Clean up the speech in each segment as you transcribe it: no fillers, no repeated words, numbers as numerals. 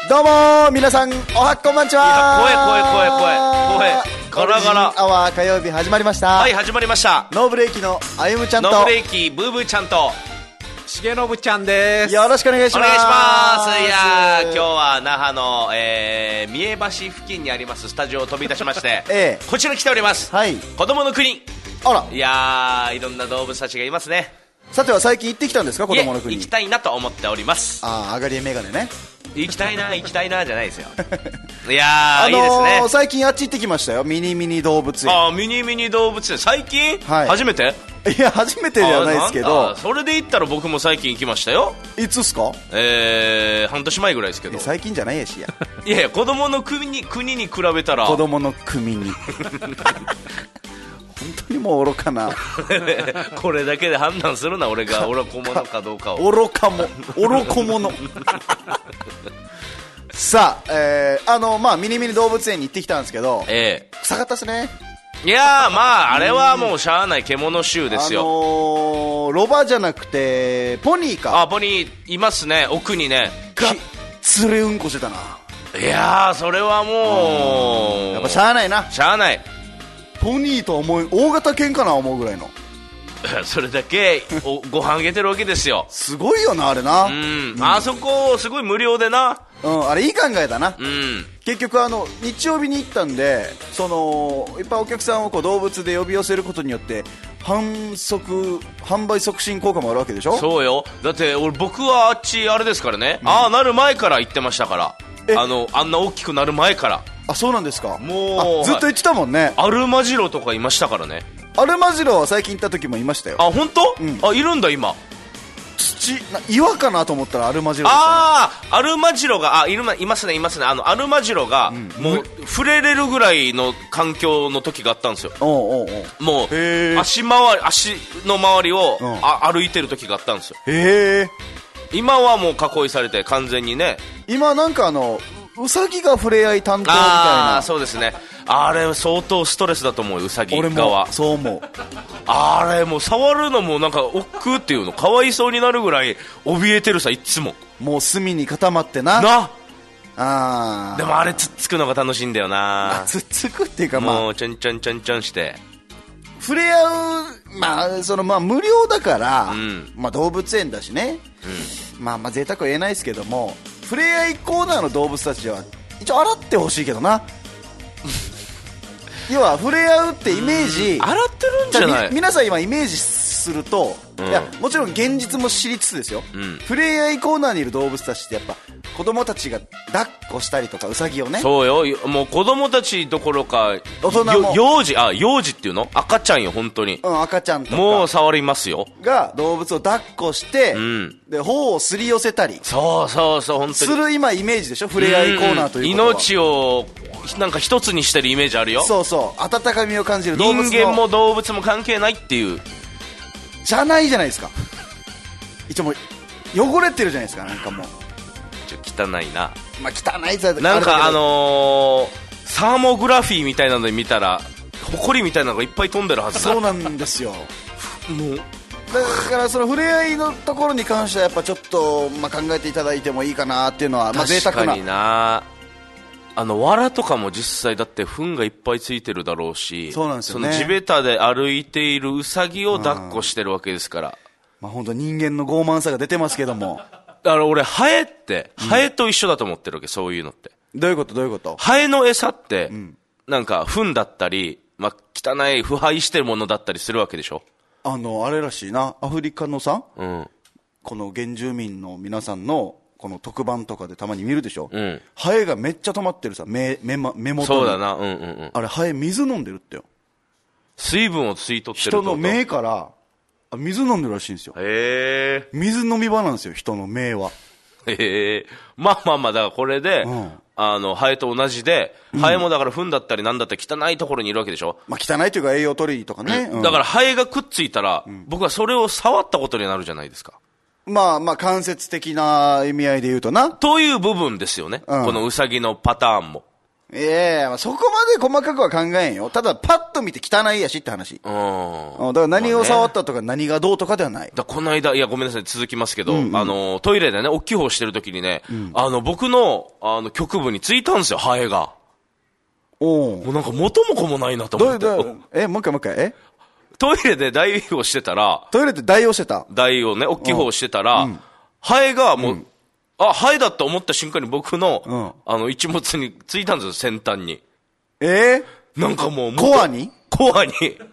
どうもー、皆さん、おはこんばんちはー。 声ガラガラアワー火曜日始まりました。 はい、始まりました。 ノーブレーキのあゆむちゃんとノーブレーキブーブーちゃんとしげのぶちゃんです。 よろしくお願いします。 お願いします。いやー、今日は那覇の、三重橋付近にありますスタジオを飛び出しまして、こちらに来ております。 はい。 子供の国。 あら。 いやー、いろんな動物たちがいますね。 さては最近行ってきたんですか、子供の国。 行きたいなと思っております。 あー、上がりメガネね。 行きたいなじゃないですよ。いやー、いいですね。 最近あっち行ってきましたよ、ミニミニ動物園。 あー、ミニミニ動物園。最近、 はい、 初めて？ いや、初めてじゃないですけど。 それで言ったら僕も最近行きましたよ。 いつっすか？ 半年前ぐらいですけど。 最近じゃないやしや。 いやいや、子供の国に比べたら。 子供の国に。本当にもう愚かな。 これだけで判断するな、俺が愚か者かどうかを。 愚か者。さあ、まあミニミニ動物園に行ってきたんですけど、臭かったっすね。 いやー、まああれはもうしゃあない獣臭ですよ。 ロバじゃなくてポニーか。 あ、ポニーいますね、奥にね。 が連れうんこしてたな。 いやー、それはもうやっぱしゃあないな。 しゃあない。 ポニーとは思う、大型犬かな思うぐらいの。 それだけご飯あげてるわけですよ。 すごいよな、あれな。 あそこすごい無料でな。 あれいい考えだな。結局日曜日に行ったんで、いっぱいお客さんをこう動物で呼び寄せることによって販売促進効果もあるわけでしょ。 そうよ。だって僕はあっちあれですからね、なる前から行ってましたから。あんな大きくなる前から。 あ、そうなんですか。 もうずっと言ってたもんね。 アルマジロとかいましたからね。 アルマジロは最近行った時もいましたよ。 あ、本当？あ、いるんだ今。 岩かなと思ったらアルマジロでしたね。 アルマジロがいますね。アルマジロが、もう触れれるぐらいの環境の時があったんですよ。もう足の周りを、歩いてる時があったんですよ。今はもう囲いされて完全にね。 今なんかウサギが触れ合い担当みたいな。 あ、そうですね。あれ相当ストレスだと思う、ウサギ側。 俺もそう思う。 あれもう触るのもなんか億劫っていうの、かわいそうになるぐらい怯えてるさ、いつも。 もう隅に固まってな。 でもあれつっつくのが楽しいんだよな。 つっつくっていうか、 もうちょんちょんちょんちょんして触れ合う、無料だから、動物園だしね、贅沢は言えないですけども、触れ合いコーナーの動物たちは一応洗ってほしいけどな。要は触れ合うってイメージ、 洗ってるんじゃない？ 皆さん今イメージすると、いやもちろん現実も知りつつですよ、触れ合いコーナーにいる動物たちってやっぱ子供たちが抱っこしたりとか、ウサギをね。 そうよ、もう子供たちどころか大人も幼児っていうの、赤ちゃんよ、本当に。 赤ちゃんとかもう触りますよが動物を抱っこして、で頬をすり寄せたり、 そう本当にする今イメージでしょ、触れ合いコーナーということは。 命をなんか一つにしてるイメージあるよ。 そう温かみを感じる動物の。 人間も動物も関係ないっていうじゃないじゃないですか。一応もう汚れてるじゃないですか。なんかもう汚いな。 汚いぜ。 なんかサーモグラフィーみたいなので見たら埃みたいなのがいっぱい飛んでるはずだ。 そうなんですよ。 もうだからその触れ合いのところに関してはやっぱちょっと、考えていただいてもいいかなっていうのは、贅沢な。 確かにな。藁とかも実際だって糞がいっぱいついてるだろうし、 そうなんですよね。 その地べたで歩いているウサギを抱っこしてるわけですから。 本当人間の傲慢さが出てますけども。 だから俺ハエと一緒だと思ってるわけ、そういうのって。 どういうこと？ ハエの餌って、なんか糞だったり、汚い腐敗してるものだったりするわけでしょ。 あれらしいな、アフリカのさ、この原住民の皆さんのこの特番とかでたまに見るでしょ、ハエがめっちゃ止まってるさ、目元に。 そうだな、 あれハエ水飲んでるってよ。 水分を吸い取ってるって人の目から水飲んでるらしいんですよ。水飲み場なんですよ、人の目は。 だからこれで、ハエと同じで、ハエもだから糞だったりなんだったり汚いところにいるわけでしょ。 汚いというか栄養取りとかね。 だからハエがくっついたら、僕はそれを触ったことになるじゃないですか。 間接的な意味合いで言うとな。 という部分ですよね。このウサギのパターンも。 いやそこまで細かくは考えんよ。ただ、パッと見て汚いやしって話。だから何を触ったとか何がどうとかではない。 この間、いや、ごめんなさい、続きますけど、トイレでね、大きい方してる時にね、僕の、局部についたんですよ、ハエが。もうなんか元も子もないなと思って。 もう一回、 トイレで代をしてたら、 トイレで代をしてた代をね、大きい方してたら、ハエがもう、ハエだと思った瞬間に僕の、一物についたんですよ、先端に。なんかもう、 コアにコアに。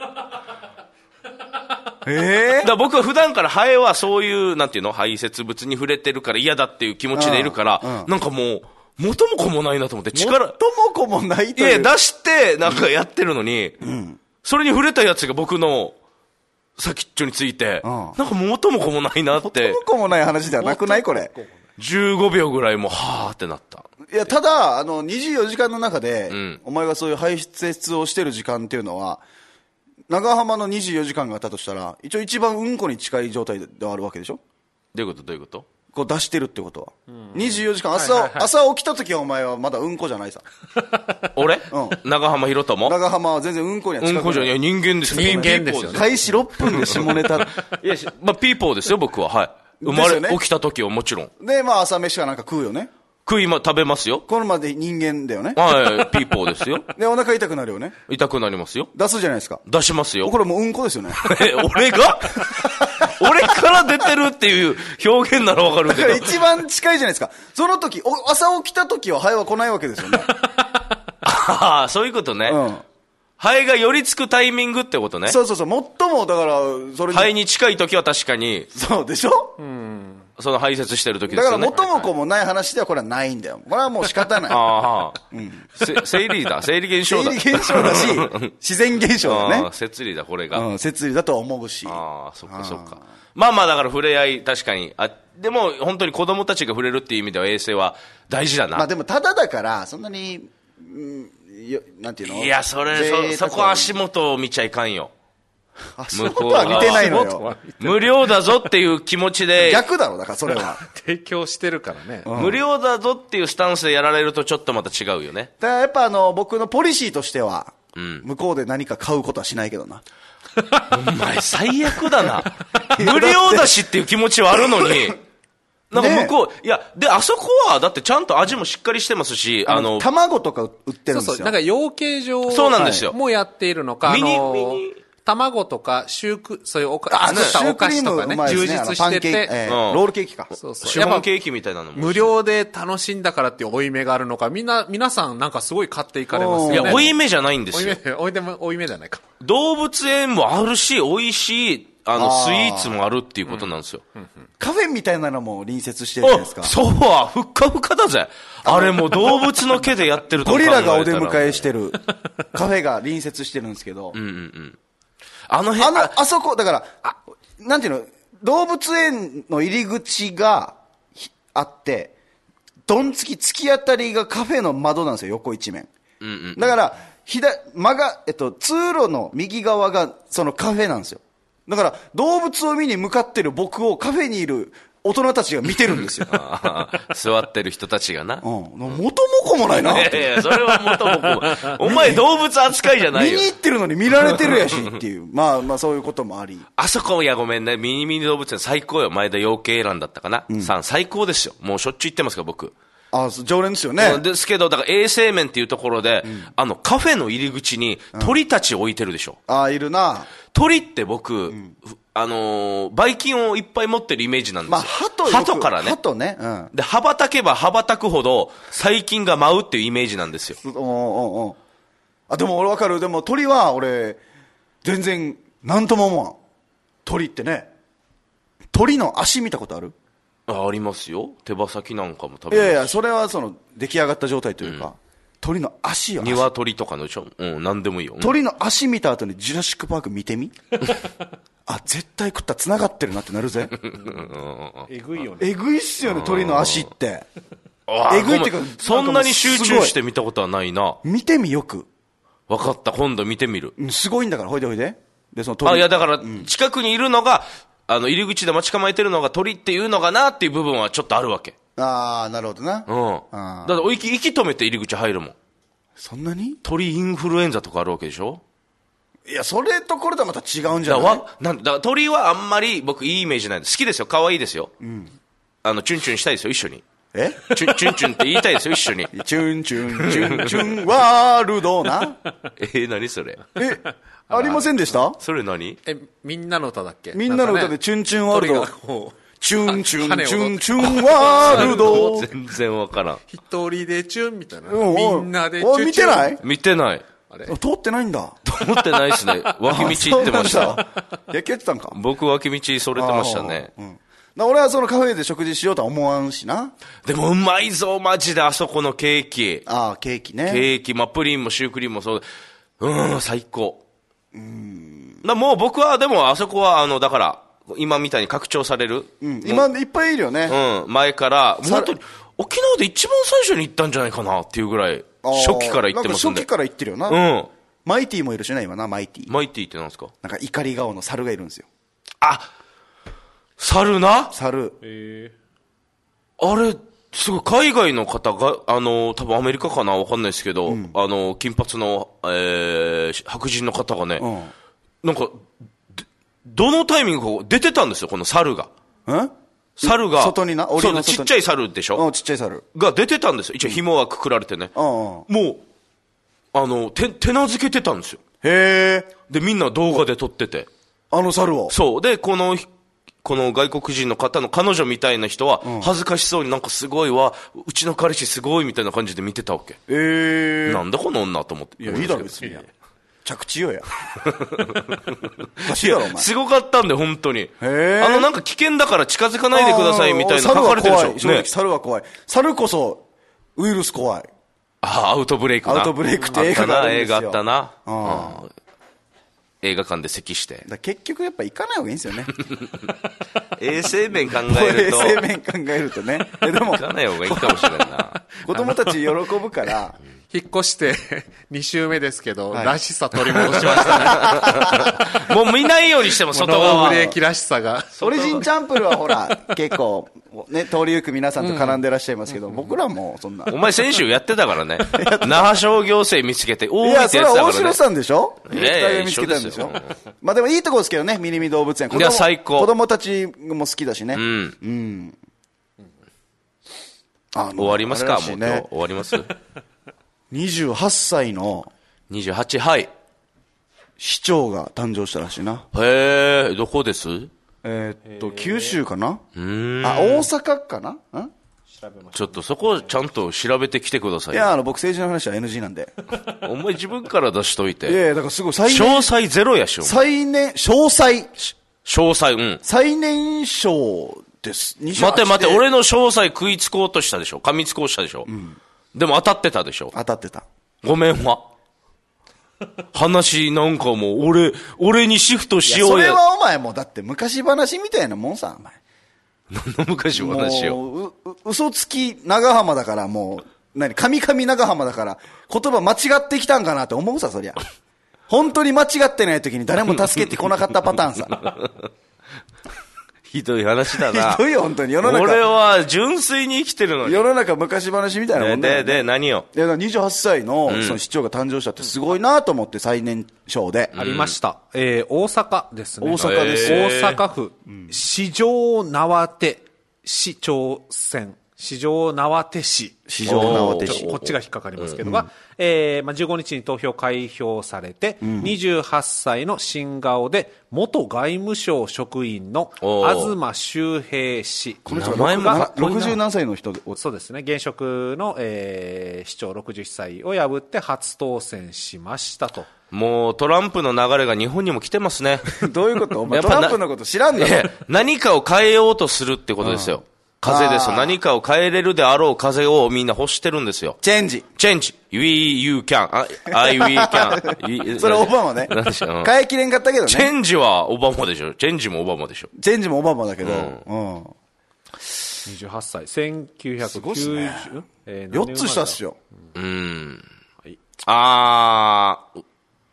だから僕は普段からハエはそういう、なんていうの、排泄物に触れてるから嫌だっていう気持ちでいるから、なんかもう、元も子もないなと思って、 元も子もないという。 いや、出して、なんかやってるのに、それに触れたやつが僕の先っちょについて、なんか元も子もないなって。 元も子もない話ではなくないこれ。 15秒ぐらいもう、はーってなった。 いや、ただ、24時間の中で、お前がそういう排泄をしてる時間っていうのは、長浜の24時間があったとしたら、一応一番うんこに近い状態ではあるわけでしょ？ どういうことこう出してるってことは。24時間、朝起きた時はお前はまだうんこじゃないさ。 俺？長浜博友？ 長浜は全然うんこには近くない。 うんこじゃない。人間ですよ。 人間ですよ。 開始6分で下ネタ。 いや、まあ、ピーポーですよ、僕は。はい。生まれ、起きた時はもちろん。 で、まあ朝飯かなんか食うよね。 食べますよ。 このまで人間だよね。 はい、ピーポーですよ。 で、お腹痛くなるよね。 痛くなりますよ。 出すじゃないですか。 出しますよ。 これもううんこですよね。 俺が俺から出てるっていう表現ならわかるけど。 だから一番近いじゃないですか。その時、朝起きた時はハエは来ないわけですよね。 ああ、そういうことね。ハエが寄りつくタイミングってことね。 そう。最も、だから、それハエに近い時は確かに。 そうでしょ？ その排泄してる時ですよね。 だから元も子もない話ではこれはないんだよ。これはもう仕方ない。 生理だ。生理現象だ。 生理現象だし、自然現象だね。 摂理だ、これが。 摂理だと思うし。 そっか。まあだから触れ合い、確かに。でも本当に子供たちが触れるっていう意味では衛生は大事だな。 まあでもただだから、そんなに、なんていうの？ いや、そこ足元を見ちゃいかんよ。 足元は見てないのよ。 無料だぞっていう気持ちで。 逆だろ、だからそれは。 提供してるからね。 無料だぞっていうスタンスでやられるとちょっとまた違うよね。 だからやっぱ僕のポリシーとしては、向こうで何か買うことはしないけどな。 お前最悪だな。無料だしっていう気持ちはあるのに。なんか向こう、いや、で、あそこは、だってちゃんと味もしっかりしてますし、 卵とか売ってるんですよ。 なんか養鶏場そうなんですよ。 もやっているのか、卵とかそういう作ったお菓子とかね、充実してて、 ロールケーキか。 シフォンケーキみたいなのも。 無料で楽しんだからっていう負い目があるのか、皆さんなんかすごい買っていかれますよね。 いや、負い目じゃないんですよ。 負い目じゃないか。 動物園もあるし、美味しい、スイーツもあるっていうことなんですよ。 カフェみたいなのも隣接してるじゃないですか。 そうは、ふっかふかだぜ。あれも動物の毛でやってるとゴリラがお出迎えしてるカフェが隣接してるんですけど。あそこ、だから、なんていうの、動物園の入り口があって、突き当たりがカフェの窓なんですよ、横一面。だから、通路の右側がそのカフェなんですよ。だから、動物を見に向かってる僕をカフェにいる大人たちが見てるんですよ。 座ってる人たちがな。 元も子もないなって。 いやそれは元も子も。お前動物扱いじゃないよ。 見に行ってるのに見られてるやしっていう。まあそういうこともあり。 あそこ、いやごめんね。ミニミニ動物園最高よ。前田養鶏園だったかな。最高ですよ。もうしょっちゅう行ってますから、僕。 常連ですよね。 ですけど、だから衛生面っていうところで、カフェの入り口に鳥たち置いてるでしょ。 いるな。 鳥って僕、ばい菌をいっぱい持ってるイメージなんですよ。鳩からね。 鳩ね。 で、羽ばたけば羽ばたくほど細菌が舞うっていうイメージなんですよ。 でも俺わかる。でも鳥は俺、全然、なんとも思わん。鳥ってね。鳥の足見たことある？ ありますよ。手羽先なんかも食べます。 いや、それは出来上がった状態というか、鳥の足よ。 鶏とかのでしょ。なんでもいいよ。 鳥の足見た後にジュラシックパーク見てみ絶対食ったら繋がってるなってなるぜ。 えぐいよね。 えぐいっすよね、鳥の足って。 えぐいってか、そんなに集中して見たことはないな。 見てみよく。 わかった、今度見てみる。 すごいんだから、ほいでほいで。で、 いや、だから、近くにいるのが、入り口で待ち構えてるのが鳥っていうのかなっていう部分はちょっとあるわけ。 なるほどな。 だから息止めて入り口入るもん。 そんなに鳥インフルエンザとかあるわけでしょ。 いや、それとこれとはまた違うんじゃない？ だ鳥はあんまり僕いいイメージないです。好きですよ。可愛いですよ。チュンチュンしたいですよ、一緒に。チュンチュンって言いたいですよ、一緒に。 チュンチュン、チュンチュン、ワールドな。 何それ。 ありませんでした？ それ何？ みんなの歌だっけ？ みんなの歌でチュンチュンワールド。チュンチュン、チュンチュンワールド。 全然わからん。 一人でチュンみたいな。みんなでチュン。 見てない？ 見てない。 通ってないんだ。 通ってないですね。脇道行ってました。 野球やってたんか。 僕脇道それてましたね。 俺はそのカフェで食事しようとは思わんしな。 でもうまいぞ、マジで、あそこのケーキ。 ケーキね。 ケーキ、プリンもシュークリームもそう。最高。もう僕は、でもあそこは、だから、今みたいに拡張される。 今いっぱいいるよね。 前から、本当に、沖縄で一番最初に行ったんじゃないかなっていうぐらい、初期から行ってますんで。 初期から行ってるよな。マイティもいるしね、今な、マイティ。 マイティってなんですか？ なんか怒り顔の猿がいるんですよ。 猿な？ 猿。 あれ、すごい、海外の方が、多分アメリカかなわかんないですけど、金髪の、白人の方がね、なんか、どのタイミングか出てたんですよ、この猿が。猿が、 外にな、 そう、ちっちゃい猿でしょ？ ちっちゃい猿。 が出てたんですよ。一応紐はくくられてね。もう、手なずけてたんですよ。 へー。 で、みんな動画で撮ってて。 猿を。 そう。で、この外国人の方の彼女みたいな人は、恥ずかしそうになんかすごいわ、うちの彼氏すごいみたいな感じで見てたわけ。なんだこの女と思って。 いや、いいだろ、別に。着地よや。おかしいだろ、お前。 すごかったんで、本当に。なんか危険だから近づかないでくださいみたいな書かれてるでしょ。 猿は怖い。猿こそ、ウイルス怖い。 アウトブレイクな。 アウトブレイクって映画があるんですよ。 映画あったな。映画館で咳して。 結局やっぱ行かない方がいいんですよね。 衛生面考えると。 衛生面考えるとね。でも。 行かない方がいいかもしれんな。 子供たち喜ぶから。 引っ越して2週目ですけど、らしさ取り戻しましたね。 もう見ないようにしても外側。 ノーブレーキらしさが。 オリジンチャンプルはほら、結構、ね、通り行く皆さんと絡んでらっしゃいますけど、僕らもそんな。 お前先週やってたからね。那覇商業生見つけて、 いや、それは大城さんでしょ？ いや、 見つけたんでしょ？まあでもいいとこですけどね、ミニミ動物園。 いや、最高。 子供たちも好きだしね。 終わりますか？もう今日終わります？ 28歳の 28、はい。 市長が誕生したらしいな。 へえ、どこです？ 九州かな？大阪かな？ ちょっとそこちゃんと調べてきてください。 いや、僕政治の話は NG なんで。 お前自分から出しといて。 いや、だからすごい詳細ゼロやしょ。 詳細、最年少です。 待て、俺の詳細食いつこうとしたでしょ。噛みつこうしたでしょ。でも当たってたでしょ。 当たってた。 ごめんわ。話なんかもう俺にシフトしようや。 それはお前もだって昔話みたいなもんさ、お前。 何の昔話を。 嘘つき長浜だからもう、神々長浜だから、言葉間違ってきたんかなって思うさ、そりゃ。本当に間違ってない時に誰も助けてこなかったパターンさ。 ひどい話だな。 ひどいよ、本当に。世の中。 俺は純粋に生きてるのに。 世の中昔話みたいなもんだよ、ね。 で、何よ。 いや、28歳の、その市長が誕生したってすごいなと思って、最年少で。 ありました。大阪ですね。 大阪です。 大阪府、四条畷市長選。四条畷市。 四条畷市。 こっちが引っかかりますけどが、15日に投票開票されて、28歳の新顔で、元外務省職員の東周平氏。 この人が60何歳の人で。 そうですね。現職の、市長60歳を破って初当選しましたと。 もうトランプの流れが日本にも来てますね。 どういうことお前トランプのこと知らんだろ。 何かを変えようとするってことですよ。風ですよ。何かを変えれるであろう風をみんな欲してるんですよ。 チェンジ。 We, you can. I, we can. それオバマね。変えきれんかったけどね。 チェンジはオバマでしょ。チェンジもオバマでしょ。 チェンジもオバマだけど。 28歳。1990。 4つ下っすよ。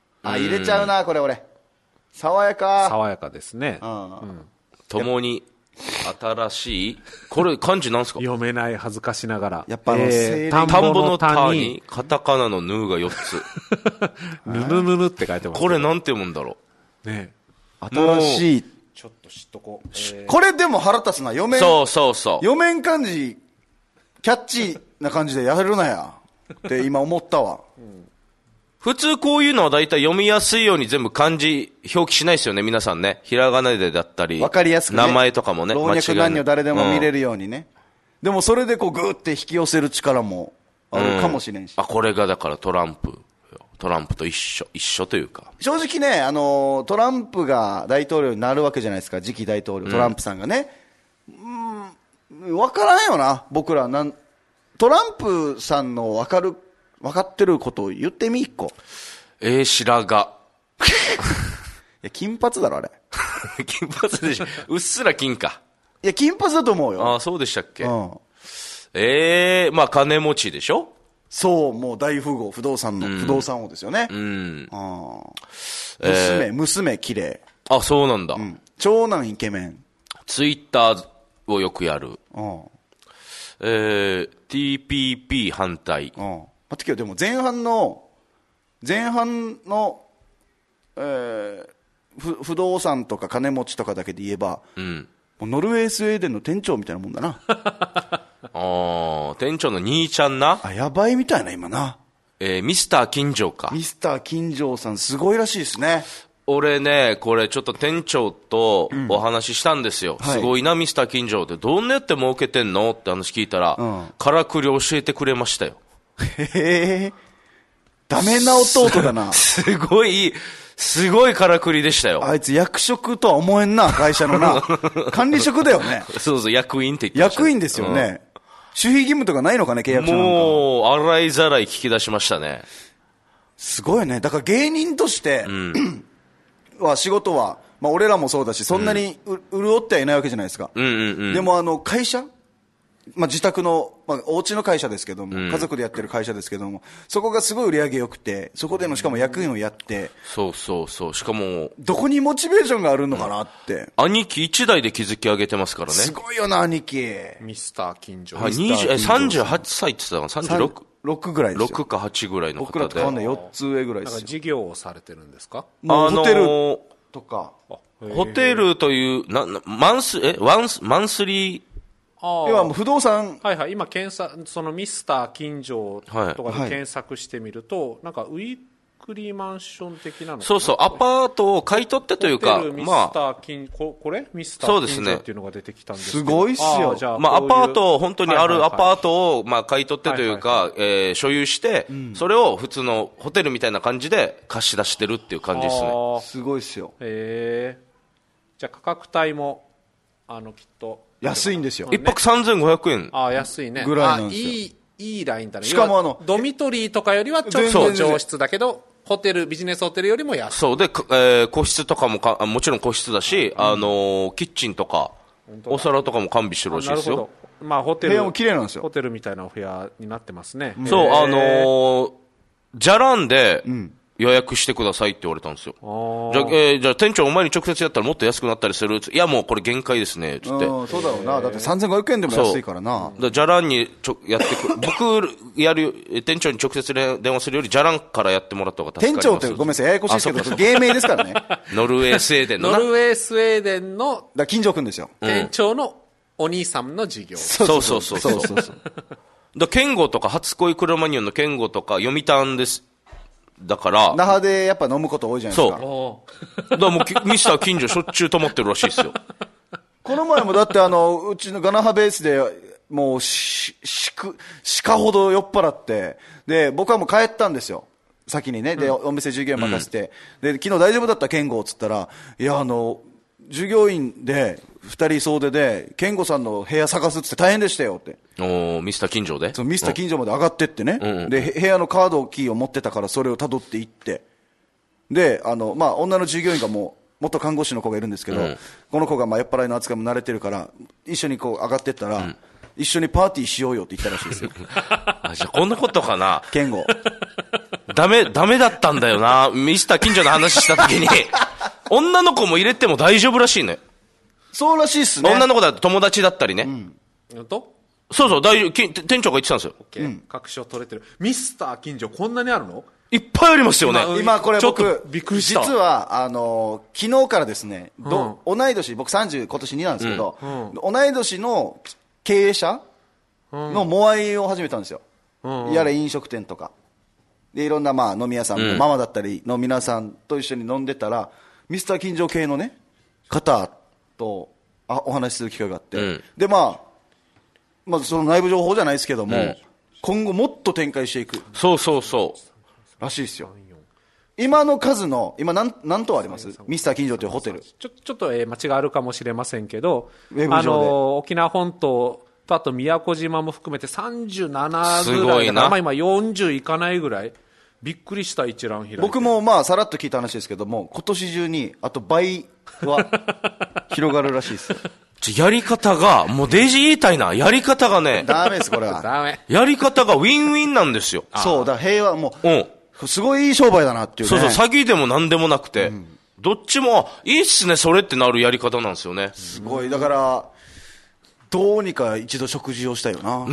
入れちゃうな、これ俺。爽やか。 爽やかですね。 共に新しい、これ漢字なんすか？ 読めない恥ずかしながら。 やっぱ田んぼの田に、カタカナのヌーが4つ。 ぬぬぬぬって書いてます。 これなんて読むんだろう。ね新しい。 ちょっと知っとこう。 これでも腹立つな、読めん。 そうそうそう。 読めん漢字、キャッチーな感じでやるなや。って今思ったわ。 普通こういうのは大体読みやすいように全部漢字表記しないですよね、皆さんね。ひらがなでだったり。 わかりやすくね。 名前とかもね。 老若男女誰でも見れるようにね。でもそれでこうグーって引き寄せる力もあるかもしれんし。 これがだからトランプと一緒というか。 正直ね、トランプが大統領になるわけじゃないですか、次期大統領、トランプさんがね。わからんよな、僕ら。トランプさんのわかってることを言ってみ、一個。 白髪。 いや、金髪だろ、あれ。 金髪でしょ。うっすら金か。 いや、金髪だと思うよ。 そうでしたっけ？ うん。 まあ、金持ちでしょ？ そう、もう大富豪、不動産王ですよね。娘、綺麗。 そうなんだ。 長男イケメン。 ツイッターをよくやる。TPP 反対。 待ってけよ、でも前半の、不動産とか金持ちとかだけで言えば、もうノルウェースウェーデンの店長みたいなもんだな。 店長の兄ちゃんな。 やばいみたいな、今な。 ミスター金城か。 ミスター金城さん、すごいらしいですね。 俺ね、これちょっと店長とお話ししたんですよ。すごいな、ミスター金城って。どんなやって儲けてんのって話聞いたら、からくり教えてくれましたよ。 ダメな弟だな。 すごいからくりでしたよ。 あいつ役職とは思えんな、会社のな。管理職だよね。 そうそう、役員って言ってました。 役員ですよね。守秘義務とかないのかね、契約書なんか。 もう、洗いざらい聞き出しましたね。 すごいよね。だから芸人として、仕事は、まあ俺らもそうだし、そんなに潤ってはいないわけじゃないですか。でも会社、まあ自宅の、まあお家の会社ですけども、家族でやってる会社ですけども、そこがすごい売り上げ良くて、そこでのしかも役員をやって、 そうしかも、 どこにモチベーションがあるのかなって。 兄貴一代で築き上げてますからね。 すごいよな、兄貴。 ミスター金城。 38歳って言ってたの ?36 ぐらいですよ。 6か8ぐらいの方で。 僕らと変わんない4つ上ぐらいですよ。 事業をされてるんですか？ もうホテルとか。 ホテルという、マンスリー、 要はもう不動産。 はいはい。今そのミスター金城とかで検索してみると、なんかウィークリーマンション的なのかな。 そうそう、アパートを買い取ってというか、 ミスター金、これミスター金城っていうのが出てきたんですけど。 すごいっすよ。 まあアパート、本当にあるアパートを、まあ買い取ってというか、所有して、それを普通のホテルみたいな感じで貸し出してるっていう感じですね。 すごいっすよ。 じゃあ価格帯も、きっと。 安いんですよ。 一泊3500円。 安いね。 ぐらいなんですよ。 いいラインだね。 しかもドミトリーとかよりはちょっと上質だけど、ビジネスホテルよりも安い。 そうで、個室とかももちろん個室だし、キッチンとか、お皿とかも完備してるらしいですよ。 なるほど。まあホテル。 部屋も綺麗なんですよ。 ホテルみたいなお部屋になってますね。 そう、じゃらんで、予約してくださいって言われたんですよ。じゃあ店長お前に直接やったらもっと安くなったりする？いやもうこれ限界ですね、つって。 そうだろうな。だって3500円でも安いからな。 じゃらんにやって僕店長に直接電話するよりじゃらんからやってもらった方が助かります。 店長ってごめんなさい、ややこしいですけど、芸名ですからね。 ノルウェースウェーデンのノルウェースウェーデンの、 金城くんですよ。 店長のお兄さんの事業。 そう。ケンゴとか初恋クロマニオンのケンゴとか読谷です。だから。 那覇でやっぱ飲むこと多いじゃないですか。 そう。だからもうミスター近所しょっちゅう泊まってるらしいですよ。 この前もだってうちのガナハベースで、もう鹿ほど酔っ払って、で、僕はもう帰ったんですよ。先にね。で、お店従業員任せて。で、昨日大丈夫だった健吾っつったら、いや、従業員で、二人総出で、健吾さんの部屋探すって大変でしたよって。 ミスター近所で？ そう、ミスター近所まで上がってってね。で、部屋のカードキーを持ってたからそれを辿っていって。で、まあ、女の従業員が元看護師の子がいるんですけど、この子がまあ酔っ払いの扱いも慣れてるから、一緒にこう上がってったら、一緒にパーティーしようよって言ったらしいですよ。 じゃあこんなことかな。 健吾。 ダメだったんだよな。ミスター近所の話した時に、女の子も入れても大丈夫らしいね。 そうらしいっすね。 女の子だと友達だったりね。そうそう、店長が言ってたんですよ。 確証取れてる。ミスター近所こんなにあるの？ いっぱいありますよね。 今これ僕、 びっくりした。 実は、昨日からですね、同い年、僕30今年2なんですけど、同い年の経営者のモアイを始めたんですよ。やれ飲食店とか。で、いろんな飲み屋さんのママだったりの皆さんと一緒に飲んでたら、ミスター近所系のね、方とお話しする機会があって、で、その内部情報じゃないですけども、今後もっと展開していく。 そうそうそう。 らしいですよ。今の数の、今何棟あります？ミスター近所というホテル。 ちょっと間違いあるかもしれませんけど、 沖縄本島とあと宮古島も含めて37ぐらいだから、今40いかないぐらい。びっくりした一覧開いて。 僕もさらっと聞いた話ですけども、今年中にあと倍は広がるらしいです。 やり方が、もうデイジー言いたいな。やり方がね。 ダメです、これは。 ダメ。 やり方がウィンウィンなんですよ。 そう、だから平和、もう、すごいいい商売だなっていうね。 そうそう、詐欺でも何でもなくて、どっちも、いいっすね、それってなるやり方なんですよね。 すごい、だから、どうにか一度食事をしたいよな。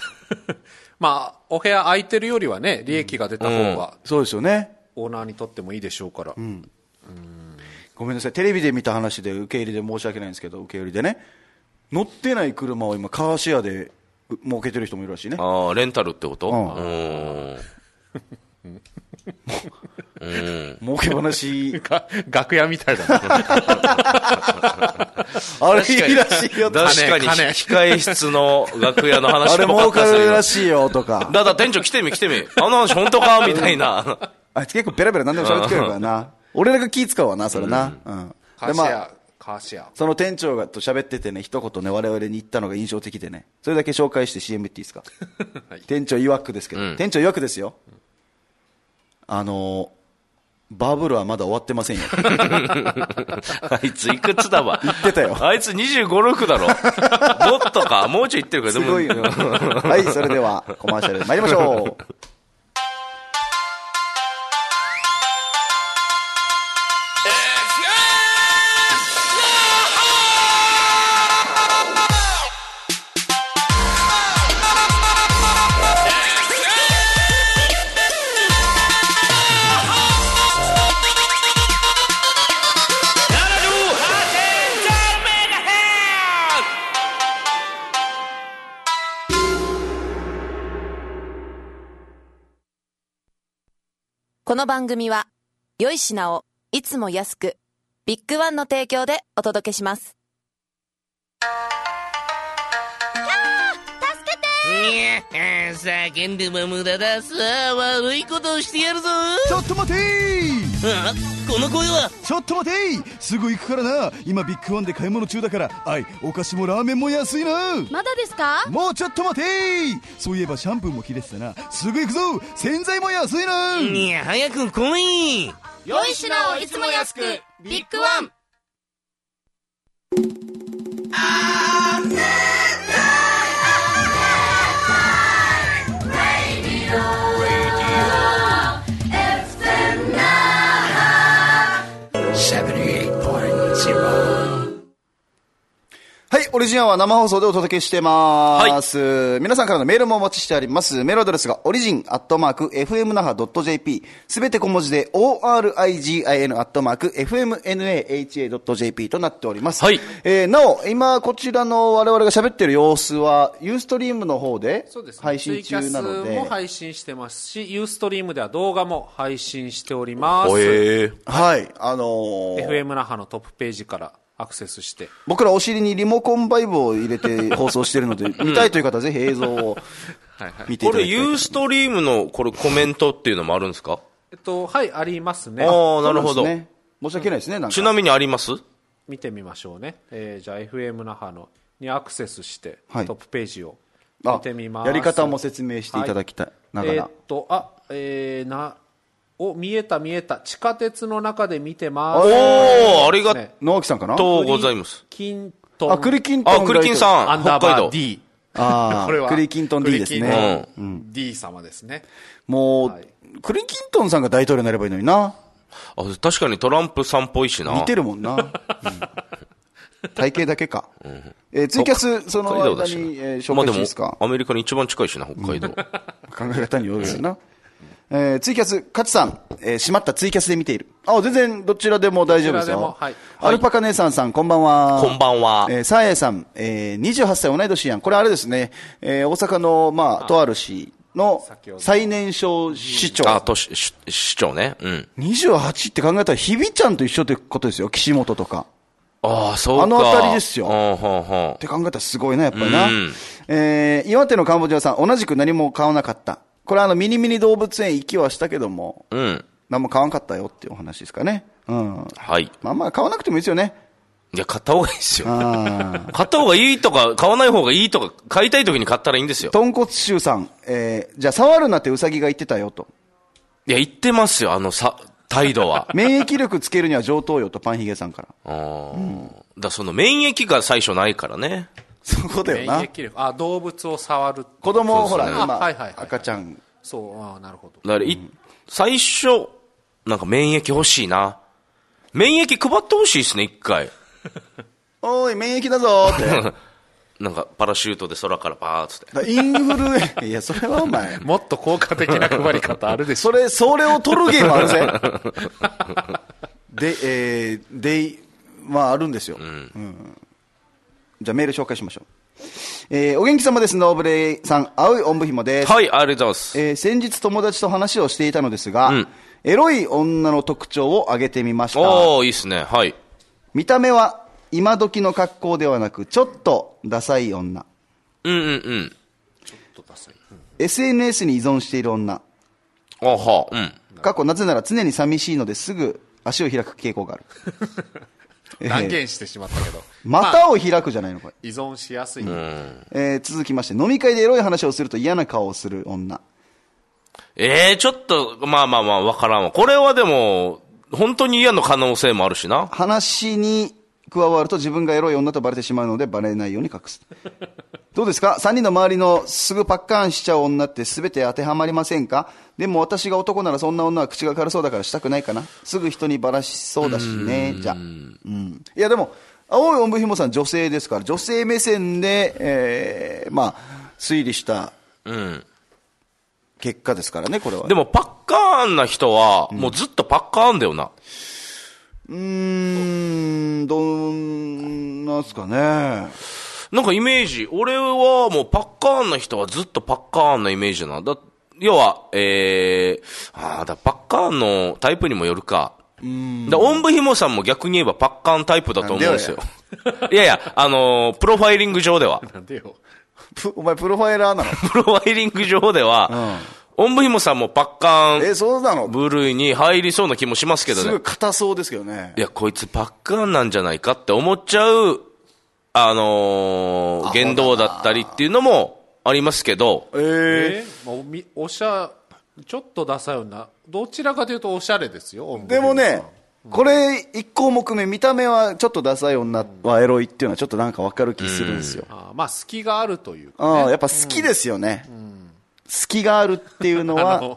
お部屋空いてるよりはね、利益が出た方が、 そうですよね。 オーナーにとってもいいでしょうから。 ごめんなさい、テレビで見た話で受け入れで申し訳ないんですけど、受け売りでね、乗ってない車を今カーシェアで儲けてる人もいるらしいね。 レンタルってこと？ 儲け話楽屋みたいだな。 あれいいらしいよ。 確かに控え室の楽屋の話もあれ儲かるらしいよとか。 だ店長来てみあの話本当かみたいな。 あいつ結構ペラペラ何でも喋ってくれるからな。俺らが気使うわな、それな。 カーシェア。 その店長と喋っててね、一言ね、我々に言ったのが印象的でね、それだけ紹介して CM 言っていいですか？店長曰くですけど、店長曰くですよ。バブルはまだ終わってませんよ。 あいついくつだわ。 言ってたよ。 あいつ25、6だろ。もっとか、もうちょい言ってるから。 すごいよ。はい、それではコマーシャル参りましょう。 この番組は良い品をいつも安くビッグワンの提供でお届けします。 助けて叫んでも無駄だ。さあ悪いことをしてやるぞ。 ちょっと待てー。 この声は。 ちょっと待てー。すぐ行くからな。今ビッグワンで買い物中だから。お菓子もラーメンも安いな。 まだですか？ もうちょっと待てー。そういえばシャンプーも切れてたな。すぐ行くぞ。洗剤も安いな。 いや早く来い。 良い品をいつも安くビッグワン。 はい、オリジンは生放送でお届けしてます。はい、皆さんからのメールもお待ちしております。メールアドレスがorigin@fmnaha.jp、すべて小文字で origin@fmnaha.jp となっております。 はい。 なお、今こちらの我々が喋っている様子は、ユーストリームの方で配信中なので。 ツイキャスも配信してますし、ユーストリームでは動画も配信しております。 はい。 FM 那覇のトップページからアクセスして僕らお尻にリモコンバイブを入れて放送しているので見たいという方はぜひ映像を見ていただきたい。 これユーストリームのこれコメントっていうのもあるんですか？ はい、ありますね。 ああ、なるほど。 ね、申し訳ないですね。 ちなみにあります？ 見てみましょうね。じゃあ FM 那覇のにアクセスして、トップページを見てみます。 やり方も説明していただきたい。ながら。 見えた地下鉄の中で見てます。 ありが直樹さんかなとうございます。 クリキントン。 クリキンさん。 アンダーバー D。 これはクリキントン D ですね。 D 様ですね。 もう、クリキントンさんが大統領になればいいのにな。 確かにトランプさんっぽいしな。 似てるもんな。 体型だけか。ツイキャス、その間に、紹介していいですか。 アメリカに一番近いしな、北海道。 考え方によるよな。ツイキャス、カチさん、しまったツイキャスで見ている。全然どちらでも大丈夫ですよ。はい、アルパカ姉さん、こんばんは。 こんばんは。 サーヤさん、28歳同い年やん。これあれですね、大阪の、とある市の最年少市長。 市長ね。うん。 28って考えたら、日比ちゃんと一緒ってことですよ。岸本とか。 そうか。 あのあたりですよ。って考えたらすごいな、やっぱりな。岩手のカンボジアさん、同じく何も買わなかった。これミニミニ動物園行きはしたけども、何も買わなかったよっていうお話ですかね。 はい。 まあ買わなくてもいいですよね。 いや、買った方がいいですよ。買った方がいいとか、買わない方がいいとか、買いたい時に買ったらいいんですよ。 豚骨臭さん、じゃあ触るなってウサギが言ってたよと。 いや、言ってますよ、態度は。 免疫力つけるには上等よと、パンヒゲさんから。 その免疫が最初ないからね。 そうだよな。 免疫力。動物を触る。 子供、ほら、今、赤ちゃん。 そう、なるほど。 だから最初、なんか免疫欲しいな。免疫配ってほしいですね、一回。 おい、免疫だぞーって。 なんか、パラシュートで空からパーッつって。 インフルエンザ。いや、それはお前。 もっと効果的な配り方あるでしょ。 それを取るゲームあるぜ。で、まあ、あるんですよ。じゃあメール紹介しましょう。お元気様です、ノーブレイさん。青いおんぶひもです。 はい、ありがとうございます。 先日友達と話をしていたのですが、エロい女の特徴を挙げてみました。 いいっすね。はい。 見た目は今時の格好ではなく、ちょっとダサい女。 ちょっとダサい。 SNS に依存している女。過去なぜなら常に寂しいのですぐ足を開く傾向がある。 断言してしまったけど。 股を開くじゃないのこれ。 依存しやすい。 続きまして、飲み会でエロい話をすると嫌な顔をする女。 ちょっと、まあわからんわ。これはでも、本当に嫌な可能性もあるしな。 話に加わると自分がエロい女とバレてしまうのでバレないように隠す。どうですか？ 3 人の周りのすぐパッカーンしちゃう女って全て当てはまりませんか？でも私が男ならそんな女は口が軽そうだからしたくないかな。すぐ人にバラしそうだしね。じゃあ。いやでも、青いおんぶひもさん女性ですから、女性目線で、推理した、結果ですからね、これは。 でもパッカーンな人は、もうずっとパッカーンだよな。 どんなんすかね。 なんかイメージ、俺はもうパッカーンな人はずっとパッカーンなイメージだな。要は、パッカーンのタイプにもよるか。おんぶひもさんも逆に言えばパッカーンタイプだと思うんですよ。いや、プロファイリング上では。 なんでよ。 お前プロファイラーなの？ プロファイリング上では、おんぶひもさんもパッカーンそうなの？ 部類に入りそうな気もしますけどね。 すごい硬そうですけどね。 いや、こいつパッカーンなんじゃないかって思っちゃう、言動だったりっていうのもありますけど。 ちょっとダサいような。どちらかというとおしゃれですよ。 でもね、これ1項目目、見た目はちょっとダサい女はエロいっていうのはちょっとなんか分かる気するんですよ。 隙があるというか、ね。 やっぱ好きですよね。隙があるっていうのは。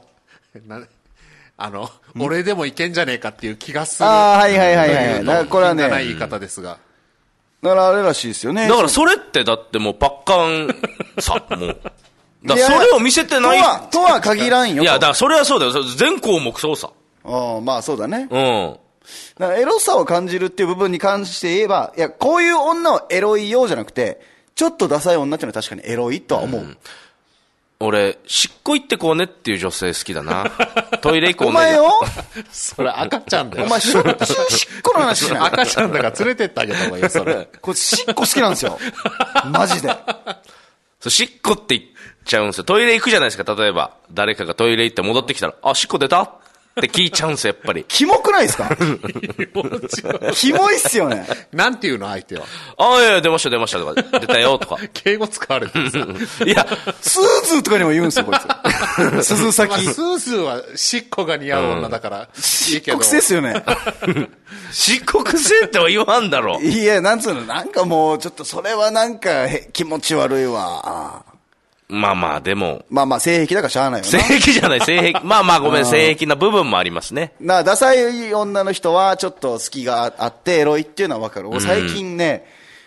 俺でもいけんじゃねえかっていう気がする。 はい。だからこれはね。 ない言い方ですが。 だからあれらしいですよね。 だからそれってだってもうパッカーンさ、もう。だからそれを見せてない。 とは限らんよ。 いや、だからそれはそうだよ。全項目そうさ。 そうだね。だからエロさを感じるっていう部分に関して言えば、いや、こういう女はエロいようじゃなくて、ちょっとダサい女っていうのは確かにエロいとは思う。 俺、しっこ行ってこうねっていう女性好きだな。トイレ行こうね。 お前よそれ赤ちゃんだよ。 お前しっこの話じゃない。 赤ちゃんだから連れてってあげた方がいいよ、それ。 これしっこ好きなんですよ。マジで。 しっこって言っちゃうんですよ。トイレ行くじゃないですか、例えば。誰かがトイレ行って戻ってきたら、しっこ出たって聞いちゃうんですよ、やっぱり。キモくないですか？キモいっすよね。 なんていうの、相手は。 いや、出ましたとか、出たよとか。 敬語使われてるんですよ。いや、 スーズーとかにも言うんですよ、こいつ。鈴先。 スーズーはしっこが似合う女だから、いいけど。 しっこくせっすよね。 しっこくせっては言わんだろ。 いや、なんつうの、なんかもう、ちょっとそれはなんか、気持ち悪いわ。 まあまあ、でも。 まあまあ、性癖だからしゃあないよな。 性癖じゃない、性癖。まあまあ、ごめん、性癖な部分もありますね。 ダサい女の人はちょっと好きがあってエロいっていうのはわかる。最近ね、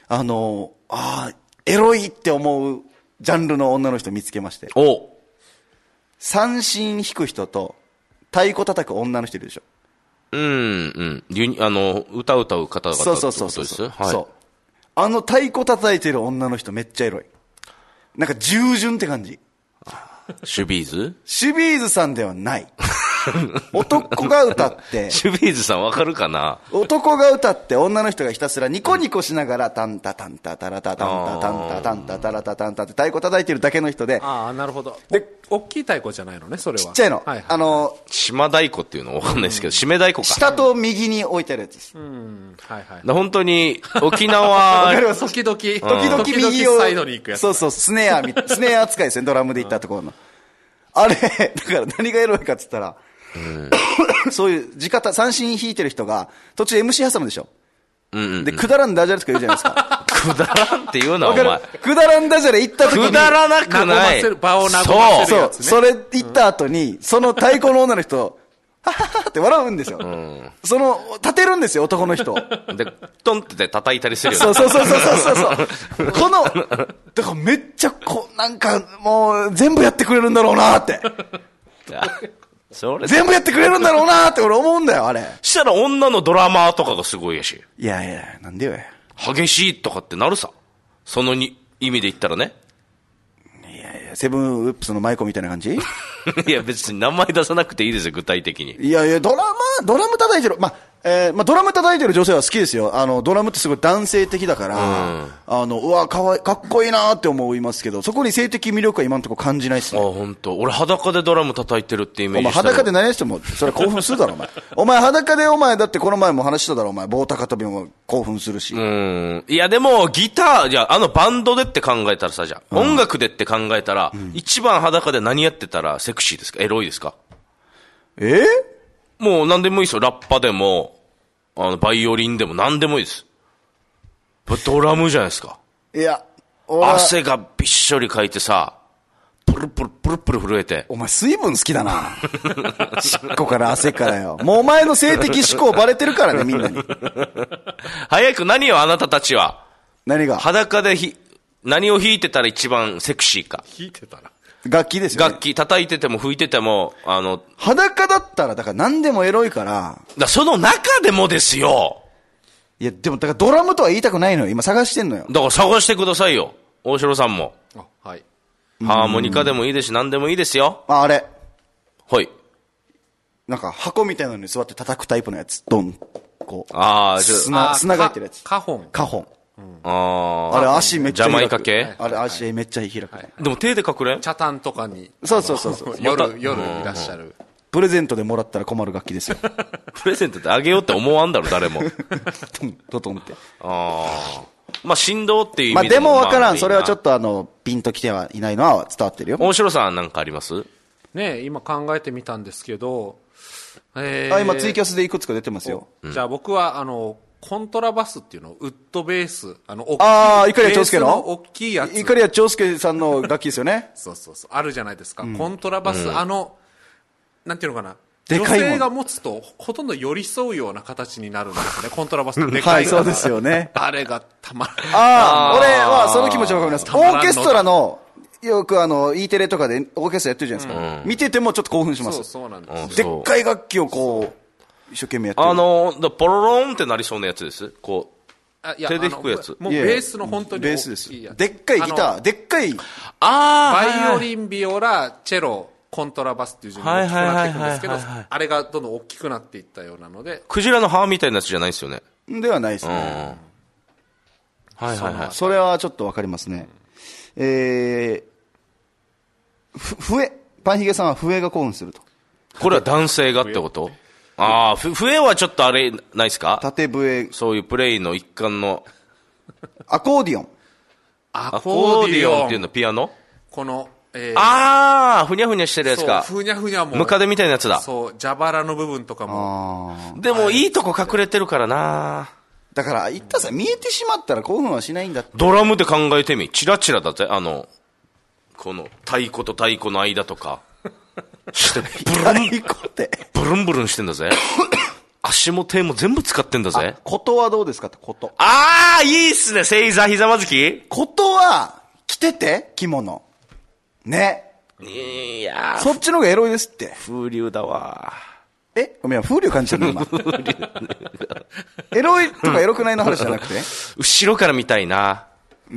エロいって思うジャンルの女の人見つけまして。三振弾く人と太鼓叩く女の人いるでしょ。 歌う方々ってことです。 そう。太鼓叩いてる女の人めっちゃエロい。なんか従順って感じ。 シュビーズ？ シュビーズさんではない。男が歌って。 シュビーズさんわかるかな？ 男が歌って女の人がひたすらニコニコしながらタンタタンタタラタタンタタンタタンタタラタタンタって太鼓叩いてるだけの人で。 ああ、なるほで、大きい太鼓じゃないのね、それは。 ちっちゃいの。 島太鼓っていうのわかんないですけど、締め太鼓か。 下と右に置いてあるやつです。 本当に、沖縄、 時々 右を、 サイドに行くやつ。 そう、スネア扱いですね、ドラムで行ったところの。あれ、だから何がエロいかって言ったら、そういう三振弾いてる人が途中 MC 挟むでしょ。で、くだらんダジャレとか言うじゃないですか。 くだらんって言うな、お前。 くだらんダジャレ行った時に。 くだらなくない。 場を和ませるやつね。 それ行った後に、その太鼓の女の人、はははって笑うんですよ。立てるんですよ、男の人。 で、トンって叩いたりするよね。 そう。この、だからめっちゃなんかもう全部やってくれるんだろうなって。全部やってくれるんだろうなって俺思うんだよ、あれ。 したら女のドラマーとかがすごいやし。 いや、なんでよ。 激しいとかってなるさ。その意味で言ったらね。 いや、セブンウップスの舞子みたいな感じ？ いや、別に名前出さなくていいですよ、具体的に。 いや、ドラム叩いてる。ドラム叩いてる女性は好きですよ。ドラムってすごい男性的だから、うわ、かっこいいなって思いますけど、そこに性的魅力は今のところ感じないっすね。 本当。俺裸でドラム叩いてるってイメージした。 お前裸で何しても、それ興奮するだろ、お前。お前裸でだってこの前も話しただろ、お前。棒高跳びも興奮するし。 いや、でも、ギター、じゃあ、バンドでって考えたらさ、音楽でって考えたら、一番裸で何やってたらセクシーですか？エロいですか？もう何でもいいですよ。ラッパでも、バイオリンでも何でもいいです。ドラムじゃないですか。 いや、 汗がびっしょりかいてさ、プルプル震えて。 お前水分好きだな。しっこから汗からよ。もうお前の性的思考バレてるからね、みんなに。 早く何よ、あなたたちは。 何が？ 裸で何を弾いてたら一番セクシーか。 弾いてたら楽器ですよね。 楽器、叩いてても吹いてても、 裸だったら、だから何でもエロいから。 その中でもですよ。 いや、でも、だからドラムとは言いたくないのよ。今探してんのよ。 だから探してくださいよ。大城さんも。 はい。 ハーモニカでもいいですし、何でもいいですよ。 あれ。 はい。 なんか箱みたいなのに座って叩くタイプのやつ。ドン。こう。砂が入ってるやつ。 カホン。 あれ足めっちゃジャマイカ系？ あれ足めっちゃ開く。 でも手で隠れん？ 茶炭とかに。 そう。 夜いらっしゃる。 プレゼントでもらったら困る楽器ですよ。 プレゼントってあげようって思わんだろ、誰も。 トトンって。 振動っていう意味ででも分からん。それはちょっとピンときてはいないのは伝わってるよ。 大城さんなんかあります？ ね、今考えてみたんですけど、 今ツイキャスでいくつか出てますよ。 じゃあ僕はコントラバスっていうの、ウッドベース、 いかりや長介の大きいやつ。 いかりや長介さんの楽器ですよね。 そう。あるじゃないですか。コントラバス、なんていうのかな。 でかいもん。 女性が持つと、ほとんど寄り添うような形になるんですね。コントラバスのでかい。 はい、そうですよね。 あれがたまらない。 俺はその気持ちわかります。オーケストラの、よくE テレとかでオーケストラやってるじゃないですか。見ててもちょっと興奮します。 そうなんです。 でっかい楽器をこう、一生懸命やってる。 ポロロンってなりそうなやつです。こう、手で弾くやつ。 もうベースの本当にベースです。でっかいギター、でっかい。 バイオリン、ビオラ、チェロ、コントラバスっていう順に大きくなっていくんですけど、あれがどんどん大きくなっていったようなので。 クジラの歯みたいなやつじゃないですよね。 ではないですね。それはちょっとわかりますね。笛。パンヒゲさんは笛が興奮すると。 これは男性がってこと？笛はちょっとあれ、ないですか？ 縦笛。 そういうプレイの一環の。 アコーディオン。 アコーディオンっていうのピアノ？ この、 ふにゃふにゃしてるやつか。 ふにゃふにゃも。 ムカデみたいなやつだ。 そう、蛇腹の部分とかも。 でもいいとこ隠れてるからな。 だから、言ったさ、見えてしまったら興奮はしないんだって。 ドラムで考えてみ。チラチラだぜ、 この太鼓と太鼓の間とかして太鼓ってブルンブルンしてんだぜ。足も手も全部使ってんだぜ。 琴はどうですかってこと。 あー、いいっすね。星座ひざまずき。 琴は着てて着物ね。 いやそっちの方がエロいですって。 風流だわ。 ごめん、風流感じてるの今。エロいとかエロくないの話じゃなくて後ろから見たいな。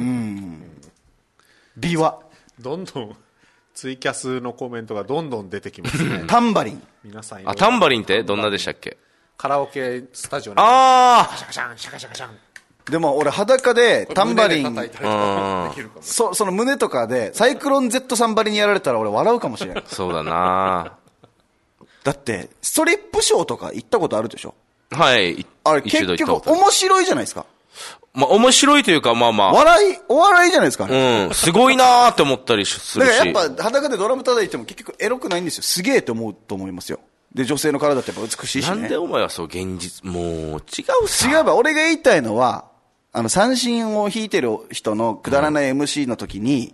美はどんどんツイキャスのコメントがどんどん出てきますね。 タンバリン。 皆さんタンバリンってどんなでしたっけ。 カラオケスタジオにシャカシャンシャカシャカシャン。 でも俺裸でタンバリン、 胸で叩いたりとかできるかも。 その胸とかでサイクロン Z サンバリにやられたら俺笑うかもしれない。 そうだな。 だってストリップショーとか行ったことあるでしょ。 はい。 あれ結局面白いじゃないですか。 面白いというか、お笑いじゃないですか、ね。 すごいなーって思ったりするし。 だからやっぱ裸でドラム叩いても結局エロくないんですよ。すげえって思うと思いますよ。で、女性の体ってやっぱ美しいしね。 なんでお前はそう現実、もう違うさ。 違うば、俺が言いたいのは、三振を弾いてる人のくだらない MC の時に、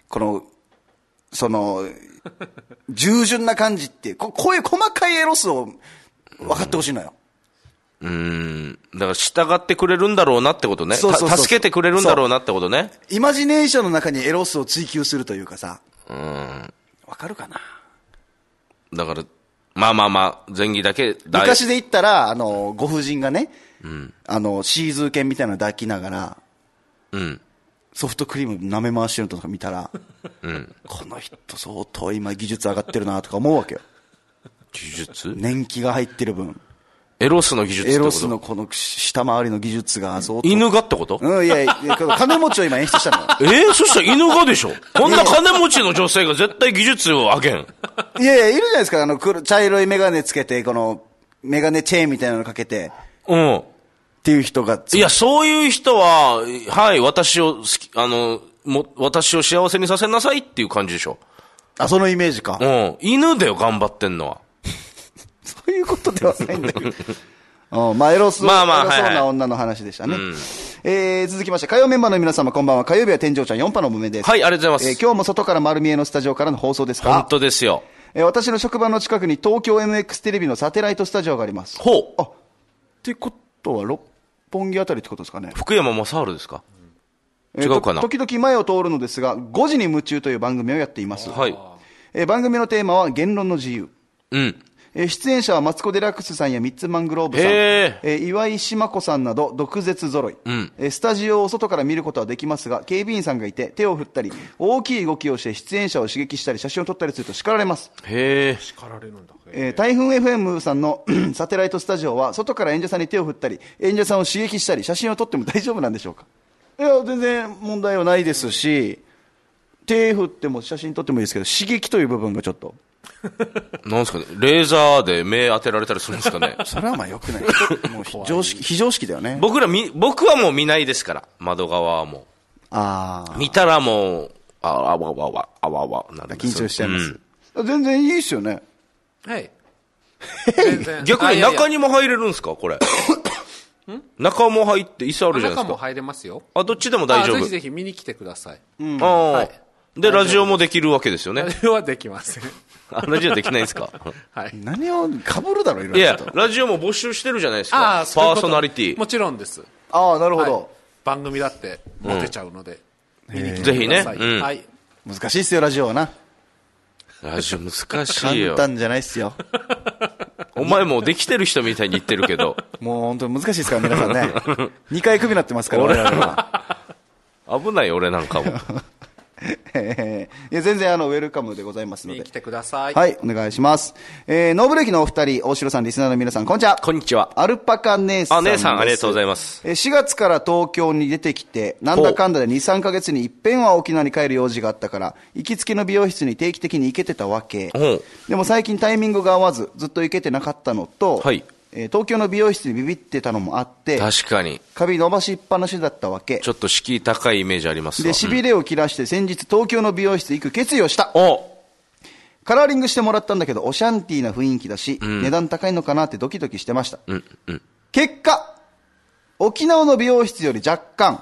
従順な感じって、こういう細かいエロスを分かってほしいのよ。 だから従ってくれるんだろうなってことね。助けてくれるんだろうなってことね。 イマジネーションの中にエロスを追求するというかさ。わかるかな。 だから、前儀だけ。 昔で言ったら、ご婦人がね、シーズー犬みたいなの抱きながら、ソフトクリーム舐め回してるのとか見たら、この人相当今技術上がってるなとか思うわけよ。 技術？ 年季が入ってる分。 エロスの技術ってこと？ エロスのこの下回りの技術が相当。 犬がってこと？ いや、金持ちを今演出したのよ。 そしたら犬がでしょ。こんな金持ちの女性が絶対技術を上げん。 いや、いるじゃないですか。茶色いメガネつけて、この、メガネチェーンみたいなのかけて。っていう人が。 いや、そういう人は、はい、私を幸せにさせなさいっていう感じでしょ。 そのイメージか。 犬だよ、頑張ってんのは。 そういうことではないんだけど。エロそうな女の話でしたね。続きまして、火曜メンバーの皆様こんばんは。火曜日は天井ちゃん4波の無名です。 はい、ありがとうございます。 今日も外から丸見えのスタジオからの放送ですか？ 本当ですよ。 私の職場の近くに東京 MX テレビのサテライトスタジオがあります。 ほう。 ってことは六本木あたりってことですかね。 福山雅治ですか？違うかな。 時々前を通るのですが、5時に夢中という番組をやっています。 はい。 番組のテーマは言論の自由。出演者はマツコ・デラックスさんやミッツ・マングローブさん、岩井島子さんなど毒舌揃い、スタジオを外から見ることはできますが、警備員さんがいて手を振ったり大きい動きをして出演者を刺激したり写真を撮ったりすると叱られます。 叱られるんだ。 台風 FM さんのサテライトスタジオは外から演者さんに手を振ったり演者さんを刺激したり写真を撮っても大丈夫なんでしょうか？いや、全然問題はないですし、手振っても写真撮ってもいいですけど、刺激という部分がちょっとなんですかね、レーザーで目当てられたりするんですかね。 それは良くない。もう非常識だよね。 僕はもう見ないですから、窓側はもう。見たらもう、あわ緊張しちゃいます。全然いいですよね。 はい。 逆に中にも入れるんですか、これ。中も入って椅子あるじゃないですか。 中も入れますよ。 どっちでも大丈夫。 ぜひぜひ見に来てください。 で、ラジオもできるわけですよね。 ラジオはできません。 ラジオできないんですか？ はい。 何を被るだろ、いろいろ。 いや、ラジオも募集してるじゃないですか。パーソナリティ。 もちろんです。 なるほど。 番組だってモテちゃうので。 ぜひね。 はい。難しいっすよ、ラジオはな。 ラジオ難しいよ。 簡単じゃないっすよ。 お前もうできてる人みたいに言ってるけど。 もう本当に難しいですから、皆さんね。2回クビになってますから、俺らは。 危ない、俺なんかも。 いや全然ウェルカムでございますので。 来てください。 はい、お願いします。ノーブレーキのお二人、大城さん、リスナーの皆さん、こんにちは。 こんにちは。 アルパカ姉さんです。 姉さん、ありがとうございます。 4月から東京に出てきて、なんだかんだで2、3ヶ月に一遍は沖縄に帰る用事があったから、行きつけの美容室に定期的に行けてたわけ。でも最近タイミングが合わず、ずっと行けてなかったのと、はい。東京の美容室にビビってたのもあって、 確かに髪伸ばしっぱなしだったわけ。 ちょっと敷居高いイメージありますわ。 で、痺れを切らして先日東京の美容室行く決意をした。カラーリングしてもらったんだけどオシャンティーな雰囲気だし、値段高いのかなってドキドキしてました。結果沖縄の美容室より若干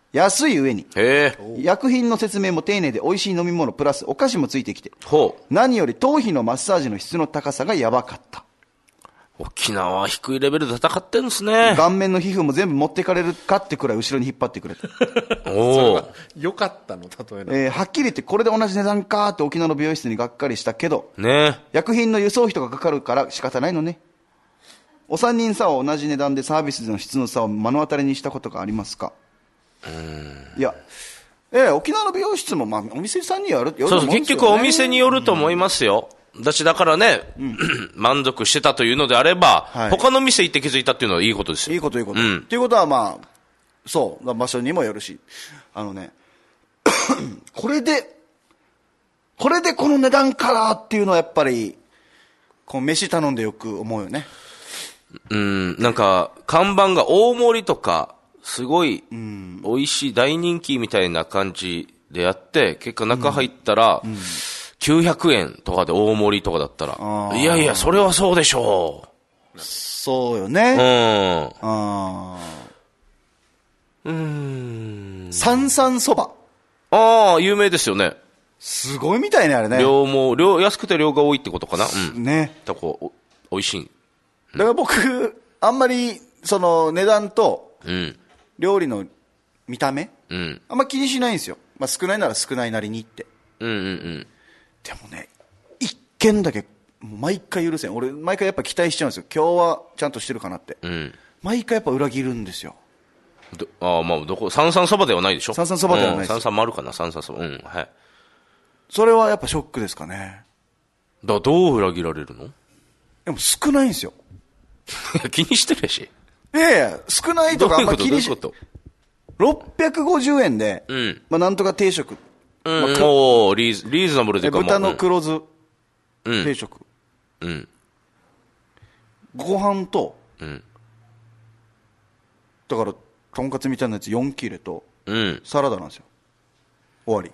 安い上にへ薬品の説明も丁寧で美味しい飲み物プラスお菓子もついてきて、何より頭皮のマッサージの質の高さがやばかった。 沖縄は低いレベルで戦ってるんですね。 顔面の皮膚も全部持ってかれるかってくらい後ろに引っ張ってくれた。 よかったの例えな、 はっきり言ってこれで同じ値段かって沖縄の美容室にがっかりしたけど、 ね、薬品の輸送費とかかかるから仕方ないのね。お三人さは同じ値段でサービスでの質の差を目の当たりにしたことがありますか？いや、沖縄の美容室も、まあ、お店さんによると思うんですよね。 そうそう、結局お店によると思いますよ。だからね、満足してたというのであれば、他の店行って気づいたっていうのはいいことですよ。 いいこと。っていうことはまあ、そう、場所にもよるし、これでこの値段からっていうのはやっぱり、こう飯頼んでよく思うよね。 なんか、看板が大盛りとか、すごい、美味しい大人気みたいな感じでやって、結果中入ったら、900円とかで大盛りとかだったら、いやいや、それはそうでしょう。 そうよね。三々そば。 有名ですよね。 すごいみたいね、あれね。 安くて量が多いってことかな。 ね。 だから美味しい。 だから僕、あんまり、その値段と、料理の見た目、あんま気にしないんですよ。まあ少ないなら少ないなりにって。でもね、一軒だけ、毎回許せん。俺、毎回やっぱ期待しちゃうんですよ。今日はちゃんとしてるかなって。毎回やっぱ裏切るんですよ。 まあ、三々そばではないでしょ。 三々そばではないです。 三々もあるかな、三々そば。はい。 それはやっぱショックですかね。 どう裏切られるの？ でも少ないんですよ。 気にしてるし。 いやいや、少ないとかあんま気にし、650円で、まあなんとか定食。 リーズナブルでかも。 豚の黒酢定食。ご飯と、だから、とんかつみたいなやつ4切れと、サラダなんですよ。終わり。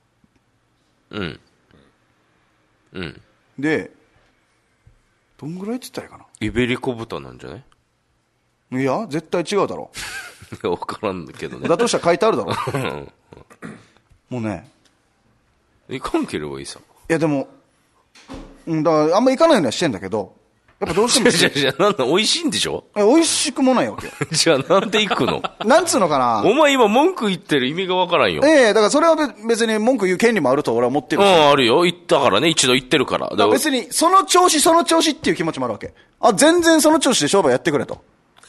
で、どんぐらいって言ったらいいかな。 イベリコ豚なんじゃない？ いや、絶対違うだろ。 わからんけどね。 だとしたら書いてあるだろ。もうね。 いかんければいいさ。 いやでも、だからあんま行かないようにはしてんだけど、やっぱどうしても。 じゃなんだ、美味しいんでしょ？ 美味しくもないわけよ。 じゃあなんで行くの？ なんつうのかな。 お前今文句言ってる意味がわからんよ。 だからそれは別に文句言う権利もあると俺は思ってる。 あるよ。言ったからね、一度言ってるから。 別に、その調子っていう気持ちもあるわけ。全然その調子で商売やってくれと。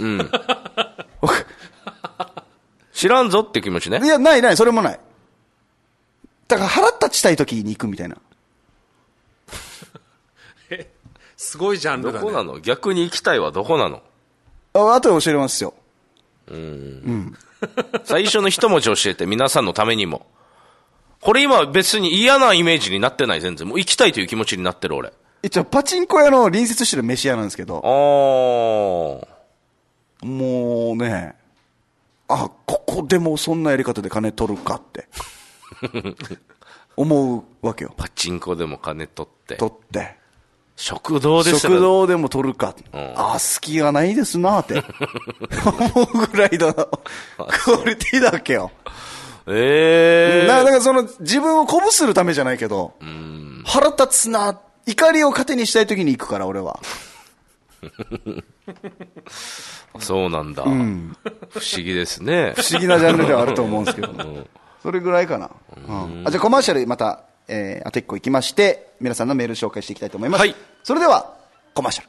知らんぞって気持ちね。 いや、ない、それもない。だから腹立ちたい時に行くみたいな。 すごいジャンルだね。 どこなの？逆に行きたいはどこなの？ 後で教えますよ。 最初の一文字教えて、皆さんのためにも。これ今別に嫌なイメージになってない、全然。もう行きたいという気持ちになってる、俺。 一応パチンコ屋の隣接してる飯屋なんですけど。もうね、ここでもそんなやり方で金取るかって。思うわけよ。 パチンコでも金取って。食堂でも取るか。隙がないですなって思うぐらいのクオリティだわけよ。だからその自分を鼓舞するためじゃないけど、腹立つな、怒りを糧にしたい時に行くから俺は。 そうなんだ。不思議ですね。 不思議なジャンルではあると思うんですけど、それぐらいかな。じゃあコマーシャルまたあと1個いきまして、皆さんのメール紹介していきたいと思います。それではコマーシャル。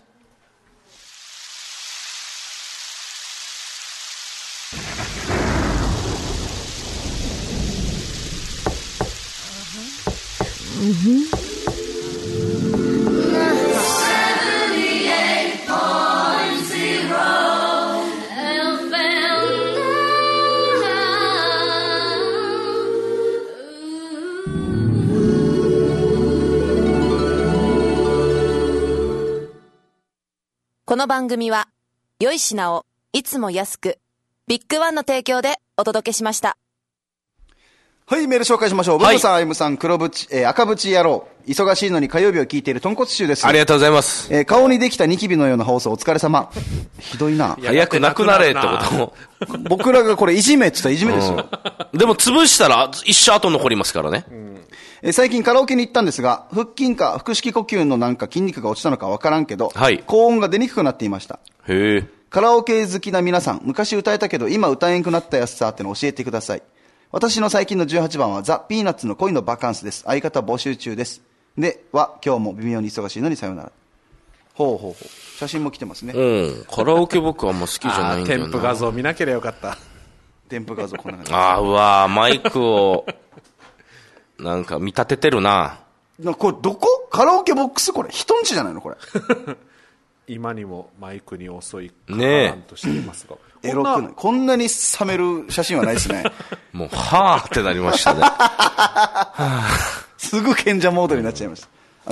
この番組は良い品をいつも安くビッグワンの提供でお届けしました。 はい、メール紹介しましょう。ブブさん、アイムさん、赤渕野郎。忙しいのに火曜日を聞いている豚骨臭です。 ありがとうございます。 顔にできたニキビのような放送お疲れ様。ひどいな。 早くなくなれってこと僕らがこれいじめって言ったらいじめですよ。 でも潰したら一生後残りますからね。 最近カラオケに行ったんですが、腹筋か腹式呼吸のなんか筋肉が落ちたのかわからんけど、はい、高音が出にくくなっていました。 へえ。 カラオケ好きな皆さん、昔歌えたけど今歌えんくなったやつさっての教えてください。私の最近の18番はザ・ピーナッツの恋のバカンスです。相方募集中です。では今日も微妙に忙しいのにさよなら。ほうほうほう。写真も来てますね。 カラオケ僕はあんま好きじゃないんだよな。 添付画像見なければよかった。 添付画像こんな感じ。 うわマイクをなんか見立ててるな。 これどこ？カラオケボックスこれ人んちじゃないのこれ。 今にもマイクに遅いかなとしていますが。 エロくない。こんなに冷める写真はないですね。 もうはーってなりましたね。 すぐ賢者モードになっちゃいました。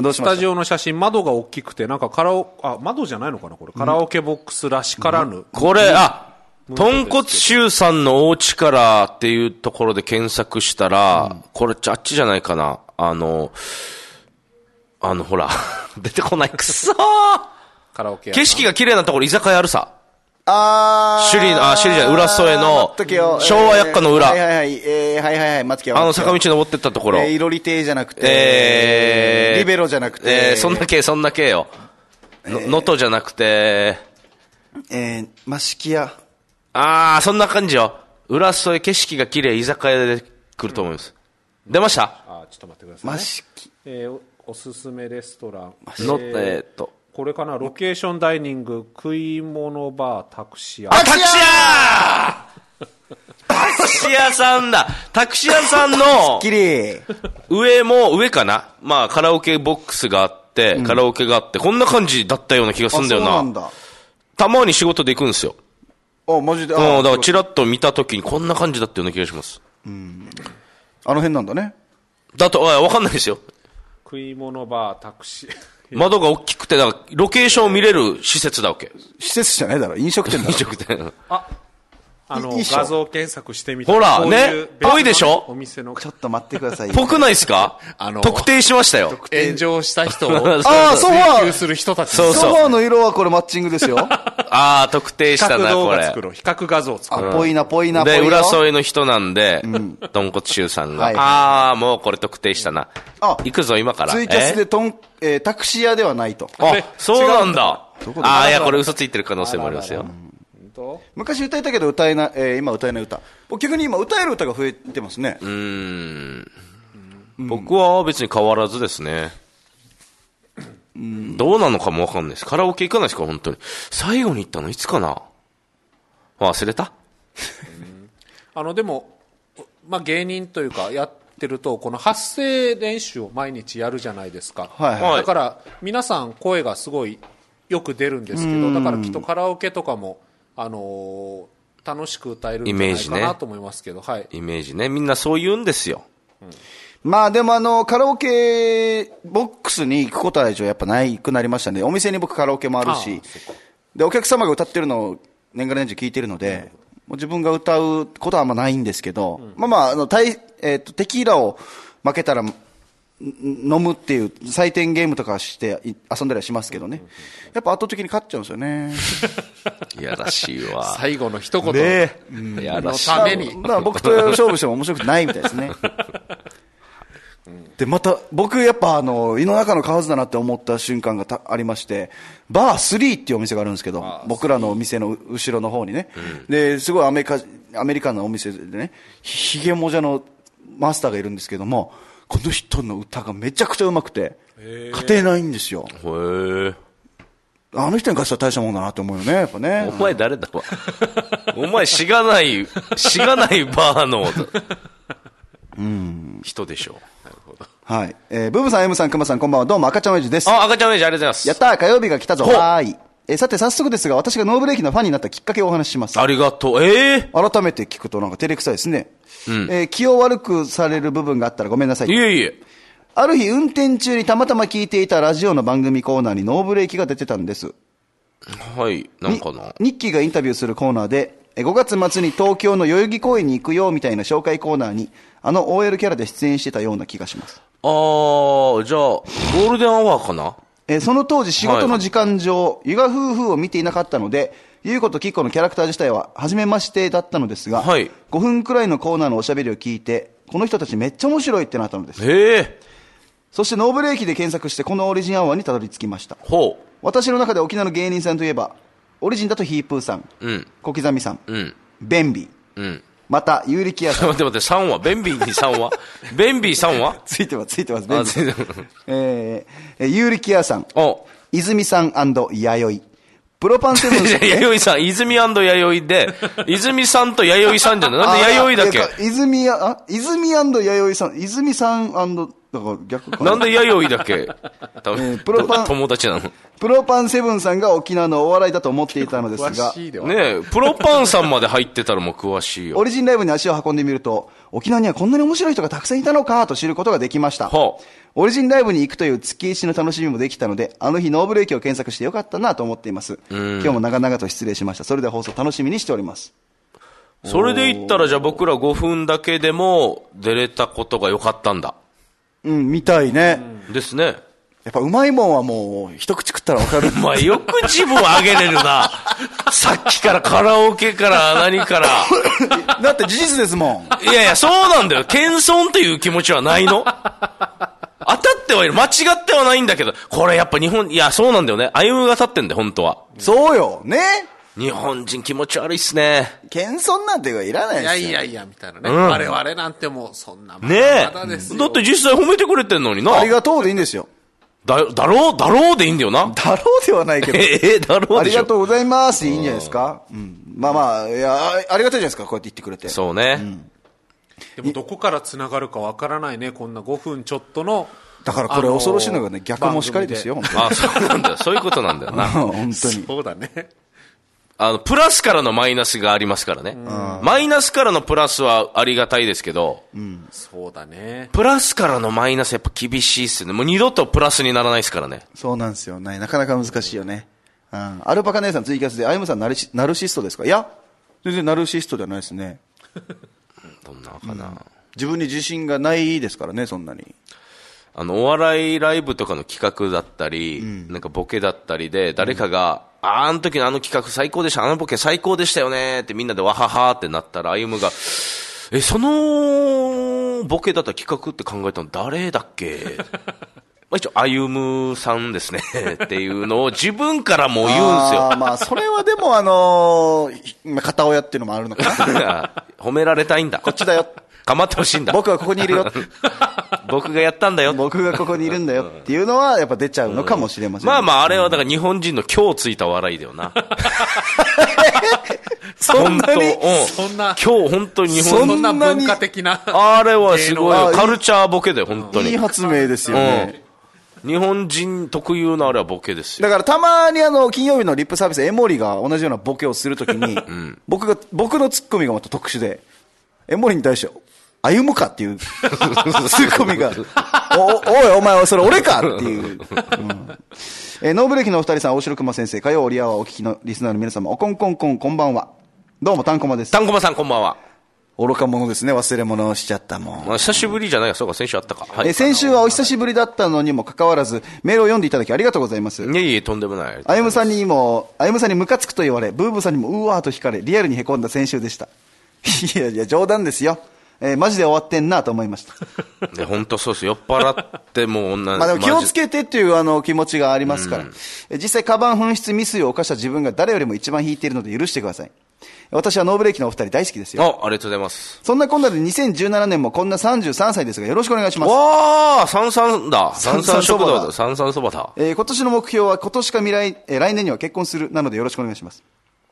どうしました？ スタジオの写真窓が大きくてなんか窓じゃないのかなこれ。カラオケボックスらしからぬ。 これ豚骨臭さんのお家からっていうところで検索したら、これあっちじゃないかな。ほら、出てこない。くそー。 カラオケ景色が綺麗なところ居酒屋あるさ。 首里じゃない、浦添の、昭和薬価の裏。 はい、松木は。 坂道登ってったところ。 いろり亭じゃなくて、リベロじゃなくて、 そんな系よ。能登じゃなくて、 益木屋。 そんな感じよ。浦添景色が綺麗居酒屋で来ると思います。出ました？ ちょっと待ってください、ね。 益木。 おすすめレストラン。これかな、ロケーションダイニング、食い物バー、タクシー屋。 タクシー屋さんだ。タクシー屋さんの、上かな。カラオケボックスがあって、カラオケがあって、こんな感じだったような気がするんだよな。 そうなんだ。 たまに仕事で行くんですよ。 マジで。 だからチラッと見たときにこんな感じだったような気がします。 あの辺なんだね。 だと、わかんないですよ。 食い物バー、タクシー。 窓が大きくて、だからロケーションを見れる施設だわけ。 施設じゃないだろ、飲食店だろ。 飲食店。 画像検索してみたほら、ね、ぽいでしょ？ お店の。 ちょっと待ってください。 ぽくないですか？特定しましたよ。 炎上した人を、 ソファーする人たち。 ソファーの色はこれマッチングですよ。 特定したな、これ。 比較画像を作ろう。 ぽいな。 で、浦添の人なんで、豚骨臭さんが。もうこれ特定したな。行くぞ、今から。 ツイキャスでタクシー屋ではないと。 そうなんだ。いや、これ嘘ついてる可能性もありますよ。 昔歌えたけど今歌えない歌。逆に今歌える歌が増えてますね。 僕は別に変わらずですね。どうなのかもわかんないです。カラオケ行かないですか、本当に。最後に行ったのいつかな。忘れた？ でも、芸人というかやってるとこの発声練習を毎日やるじゃないですか。だから皆さん声がすごいよく出るんですけど、だからきっとカラオケとかも楽しく歌えるんじゃないかなと思いますけど、 イメージね。みんなそう言うんですよ。 でもカラオケボックスに行くことはやっぱないくなりましたね。お店に僕カラオケもあるし、でお客様が歌ってるのを年がら年中聞いてるので、もう自分が歌うことはあんまないんですけど、テキーラを負けたら飲むっていう採点ゲームとかして遊んだりはしますけどね。やっぱ圧倒的に勝っちゃうんですよね。 いやらしいわ。 最後の一言のために。 僕と勝負しても面白くないみたいですね。で、また、僕やっぱ胃の中の蛙だなって思った瞬間がありまして、バー3っていうお店があるんですけど、僕らのお店の後ろの方にね。で、すごいアメリカンなお店でね、ヒゲもじゃのマスターがいるんですけども、この人の歌がめちゃくちゃ上手くて、勝てないんですよ。あの人に関しては大したもんだなって思うよね、やっぱね。 お前誰だわ。お前しがないバーの人でしょ。なるほど。 はい。ブブさん、M さん、クマさん、こんばんは。どうも、赤ちゃんおやじです。 赤ちゃんおやじ、ありがとうございます。 やったー、火曜日が来たぞ。はーい。さて、早速ですが、私がノーブレーキのファンになったきっかけをお話しします。 ありがとう。改めて聞くとなんか照れくさいですね。気を悪くされる部分があったらごめんなさい。 いえ。 ある日、運転中にたまたま聞いていたラジオの番組コーナーにノーブレーキが出てたんです。 はい、なんかな。 ニッキーがインタビューするコーナーで、5月末に東京の代々木公園に行くよみたいな紹介コーナーに、 OL キャラで出演してたような気がします。 じゃあ、ゴールデンアワーかな？ その当時仕事の時間上、ユガ夫婦を見ていなかったので、ユウコとキッコのキャラクター自体は初めましてだったのですが、5分くらいのコーナーのおしゃべりを聞いて、この人たちめっちゃ面白いってなったのです。そしてノーブレーキで検索してこのオリジンアワーにたどり着きました。私の中で沖縄の芸人さんといえば、オリジンだとヒープーさん、小刻みさん、ベンビー、また、ユーリキヤさん。 待って、さんはベンビーにさんはベンビーさんはついてます、ベンビー。ユーリキヤさん、泉さん&弥生。プロパンセブンさん。 弥生さん、泉&弥生で、泉さんと弥生さんじゃない？なんで弥生だっけ？ 泉&弥生さん、泉さん&、だから逆かな。 なんで弥生だっけ？友達なの。 プロパンセブンさんが沖縄のお笑いだと思っていたのですが、 ねえ、プロパンさんまで入ってたらもう詳しいよ。 オリジンライブに足を運んでみると、沖縄にはこんなに面白い人がたくさんいたのかと知ることができました。オリジンライブに行くという月一の楽しみもできたので、あの日ノーブレーキを検索してよかったなと思っています。今日も長々と失礼しました。それでは放送楽しみにしております。 それで言ったらじゃあ僕ら5分だけでも出れたことが良かったんだ。 みたいね。 ですね。 やっぱうまいもんはもう一口食ったらわかる。 お前よく自分上げれるな。さっきからカラオケから何から。 だって事実ですもん。いやいや、そうなんだよ。謙遜という気持ちはないの。当たってはいる。間違ってはないんだけど、これやっぱ日本、いや、そうなんだよね。歩むが立ってんだよ、本当は。 そうよ。ね。 日本人気持ち悪いっすね。 謙遜なんていらないですよ。 いや、みたいなね。我々なんてもう、そんなまだですよ。だって実際褒めてくれてんのにな。 ありがとうでいいんですよ。 だろうでいいんだよな。 だろうではないけど。 だろうありがとうございますでいいんじゃないですか。まあ、いや、ありがたいじゃないですか、こうやって言ってくれて。 そうね。 でもどこから繋がるかわからないね、こんな5分ちょっとの。 だからこれ恐ろしいのがね、逆もしかりですよ、本当に。 そうなんだよ。そういうことなんだよな。 本当に。 そうだね。 プラスからのマイナスがありますからね。マイナスからのプラスはありがたいですけど、 そうだね。 プラスからのマイナスやっぱ厳しいっすよね。もう二度とプラスにならないですからね。 そうなんですよね。なかなか難しいよね。アルパカ姉さんツイキャスで、あゆむさんナルシストですか？いや、全然ナルシストではないですね。 どんなかな、 自分に自信がないですからね、そんなに。 お笑いライブとかの企画だったり、なんかボケだったりで、誰かが、あの時のあの企画最高でした、あのボケ最高でしたよねってみんなでわははってなったら、歩夢が、そのボケだった企画って考えたの誰だっけまあ一応、歩夢さんですねっていうのを自分からも言うんですよ。 まあ、それはでも片親っていうのもあるのかな。 褒められたいんだ。 こっちだよ。 構ってほしいんだ。 僕はここにいるよ。 僕がやったんだよ。 僕がここにいるんだよっていうのはやっぱ出ちゃうのかもしれません、 まあまあ、あれはだから日本人の今日ついた笑いだよな。 そんなに今日本当に日本そんな文化的な。 あれはすごい。カルチャーボケだよ、本当に。 いい発明ですよね。 日本人特有のあれはボケですよ。 だからたまに金曜日のリップサービスエモリが同じようなボケをするときに、僕のツッコミがまた特殊で、エモリに対して、歩むかっていうツッコミが、おいお前それ俺かっていう。ノーブレーキのお二人さん、大城熊先生、火曜オリアはお聞きのリスナーの皆様、おこんこんこんこんばんは。どうも、タンコマです。 タンコマさんこんばんは。 愚か者ですね。忘れ物をしちゃったもん。 まあ、久しぶりじゃないか。そうか、先週あったか。 はい、先週はお久しぶりだったのにもかかわらず、メールを読んでいただきありがとうございます。 いえ、とんでもない。 あゆむさんにムカつくと言われ、ブーブーさんにもうわーと惹かれ、リアルに凹んだ先週でした。いや、冗談ですよ。マジで終わってんなと思いました。 本当そうです。酔っ払ってもうまあでも気をつけてっていう気持ちがありますから。実際、カバン紛失未遂を犯した自分が誰よりも一番引いているので許してください。私はノーブレーキのお二人大好きですよ。 ありがとうございます。 そんなこんなで2017年もこんな33歳ですがよろしくお願いします。 わー、33だ。33食堂だ。33そばだ。 今年の目標は今年か来年には結婚するなのでよろしくお願いします。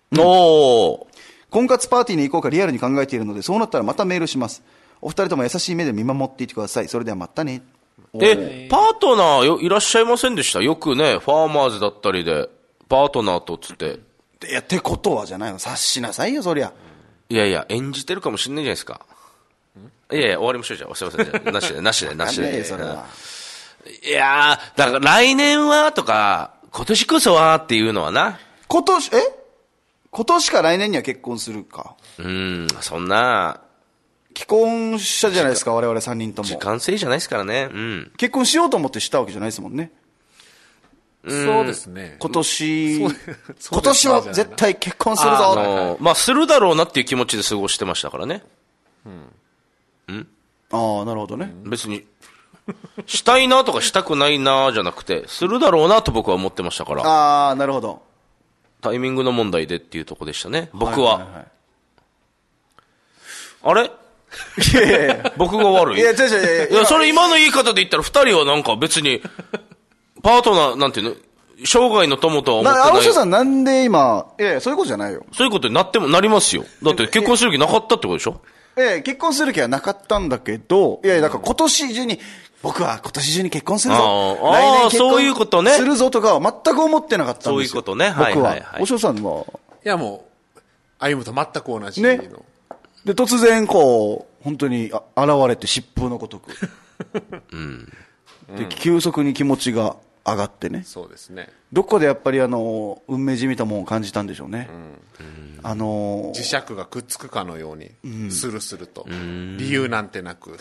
婚活パーティーに行こうかリアルに考えているので、そうなったらまたメールします。お二人とも優しい目で見守っていてください。それではまたね。 パートナーいらっしゃいませんでした？よくね、ファーマーズだったりで、パートナーとつって。 いや、ってことはじゃないの。察しなさいよ、そりゃ。 いや、演じてるかもしんないじゃないですか。いや、終わりましょうじゃあ。すいません。じゃあなしで。 それは。 いやー、だから来年はとか、今年こそはっていうのはな。 今年か来年には結婚するか。 そんな、 既婚者じゃないですか、我々3人とも。 時間制じゃないですからね。 結婚しようと思ってしたわけじゃないですもんね。 そうですね。 今年は絶対結婚するぞ。 まあ、するだろうなっていう気持ちで過ごしてましたからね。 ああ、なるほどね。 別に、したいなとかしたくないなじゃなくて、するだろうなと僕は思ってましたから。 ああ、なるほど。 タイミングの問題でっていうとこでしたね、僕は。あれいやいや僕が悪い。 いや、 それ今の言い方で言ったら二人はなんか別に、パートナー、なんていうの、生涯の友とは思ってない。 青潮さんなんで今、そういうことじゃないよ。 そういうことになりますよ。だって結婚する気なかったってことでしょ？ 結婚する気はなかったんだけど、だから今年中に、僕は今年中に結婚するぞ。来年結そういうことね。 婚するぞとかは全く思ってなかったんですよ。 そういうことね。 僕は。お嬢さんは。 いやもう、歩むと全く同じの。ね。 で、突然本当に現れて疾風のごとく。で、急速に気持ちが上がってね。 そうですね。 どこでやっぱり運命じみたものを感じたんでしょうね。 磁石がくっつくかのように、スルスルと。理由なんてなく。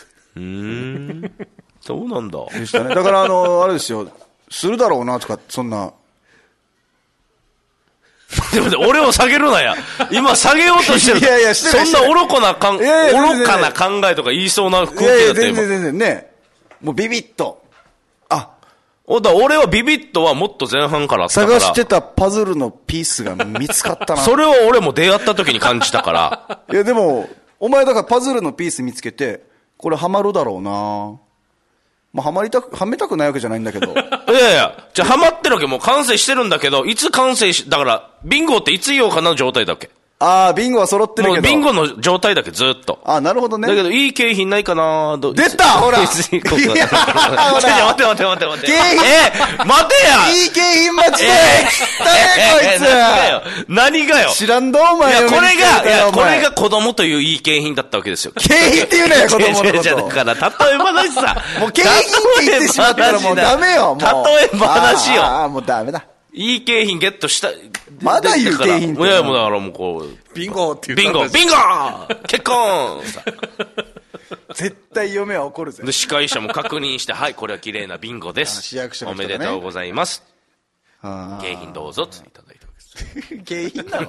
そうなんだ。 でしたね。だからあれですよ、するだろうなとか、そんな。 でも俺を下げるなや。今下げようとしてる。 いやしてない。 そんな愚かな考えとか言いそうな空気だって。 全然ね。もうビビッと。 俺はビビッとはもっと前半からあったから。 探してたパズルのピースが見つかったな。 それを俺も出会った時に感じたから。 いやでも、お前だからパズルのピース見つけて、これハマるだろうな。まあ、はめたくないわけじゃないんだけど。 いや、じゃあハマってるわけ、もう完成してるんだけど、いつ完成だから、ビンゴっていつ言おうかなの状態だっけ。 ああ、ビンゴは揃ってるけど。 もうビンゴの状態だけずっと。 ああ、なるほどね。 だけど、いい景品ないかな出たほらいや待て。景品待てやいい景品待ちでこいつ何がよ知らんどお前これが子供といういい景品だったわけですよ。 景品って言うねよ、子供のこと。 だから、例え話さ。 もう景品って言ってしまったらもうダメよ、もう。 例え話よ。 ああ、もうダメだ。 いい景品ゲットした。 まだ言う景品って。 いや、もうだからもうこう。 ビンゴって言うビンゴ結婚絶対嫁は怒るぜ。 で、司会者も確認して、はい、これは綺麗なビンゴです。 市役所の人ね。おめでとうございます。景品どうぞっていただいたわけです。 景品なの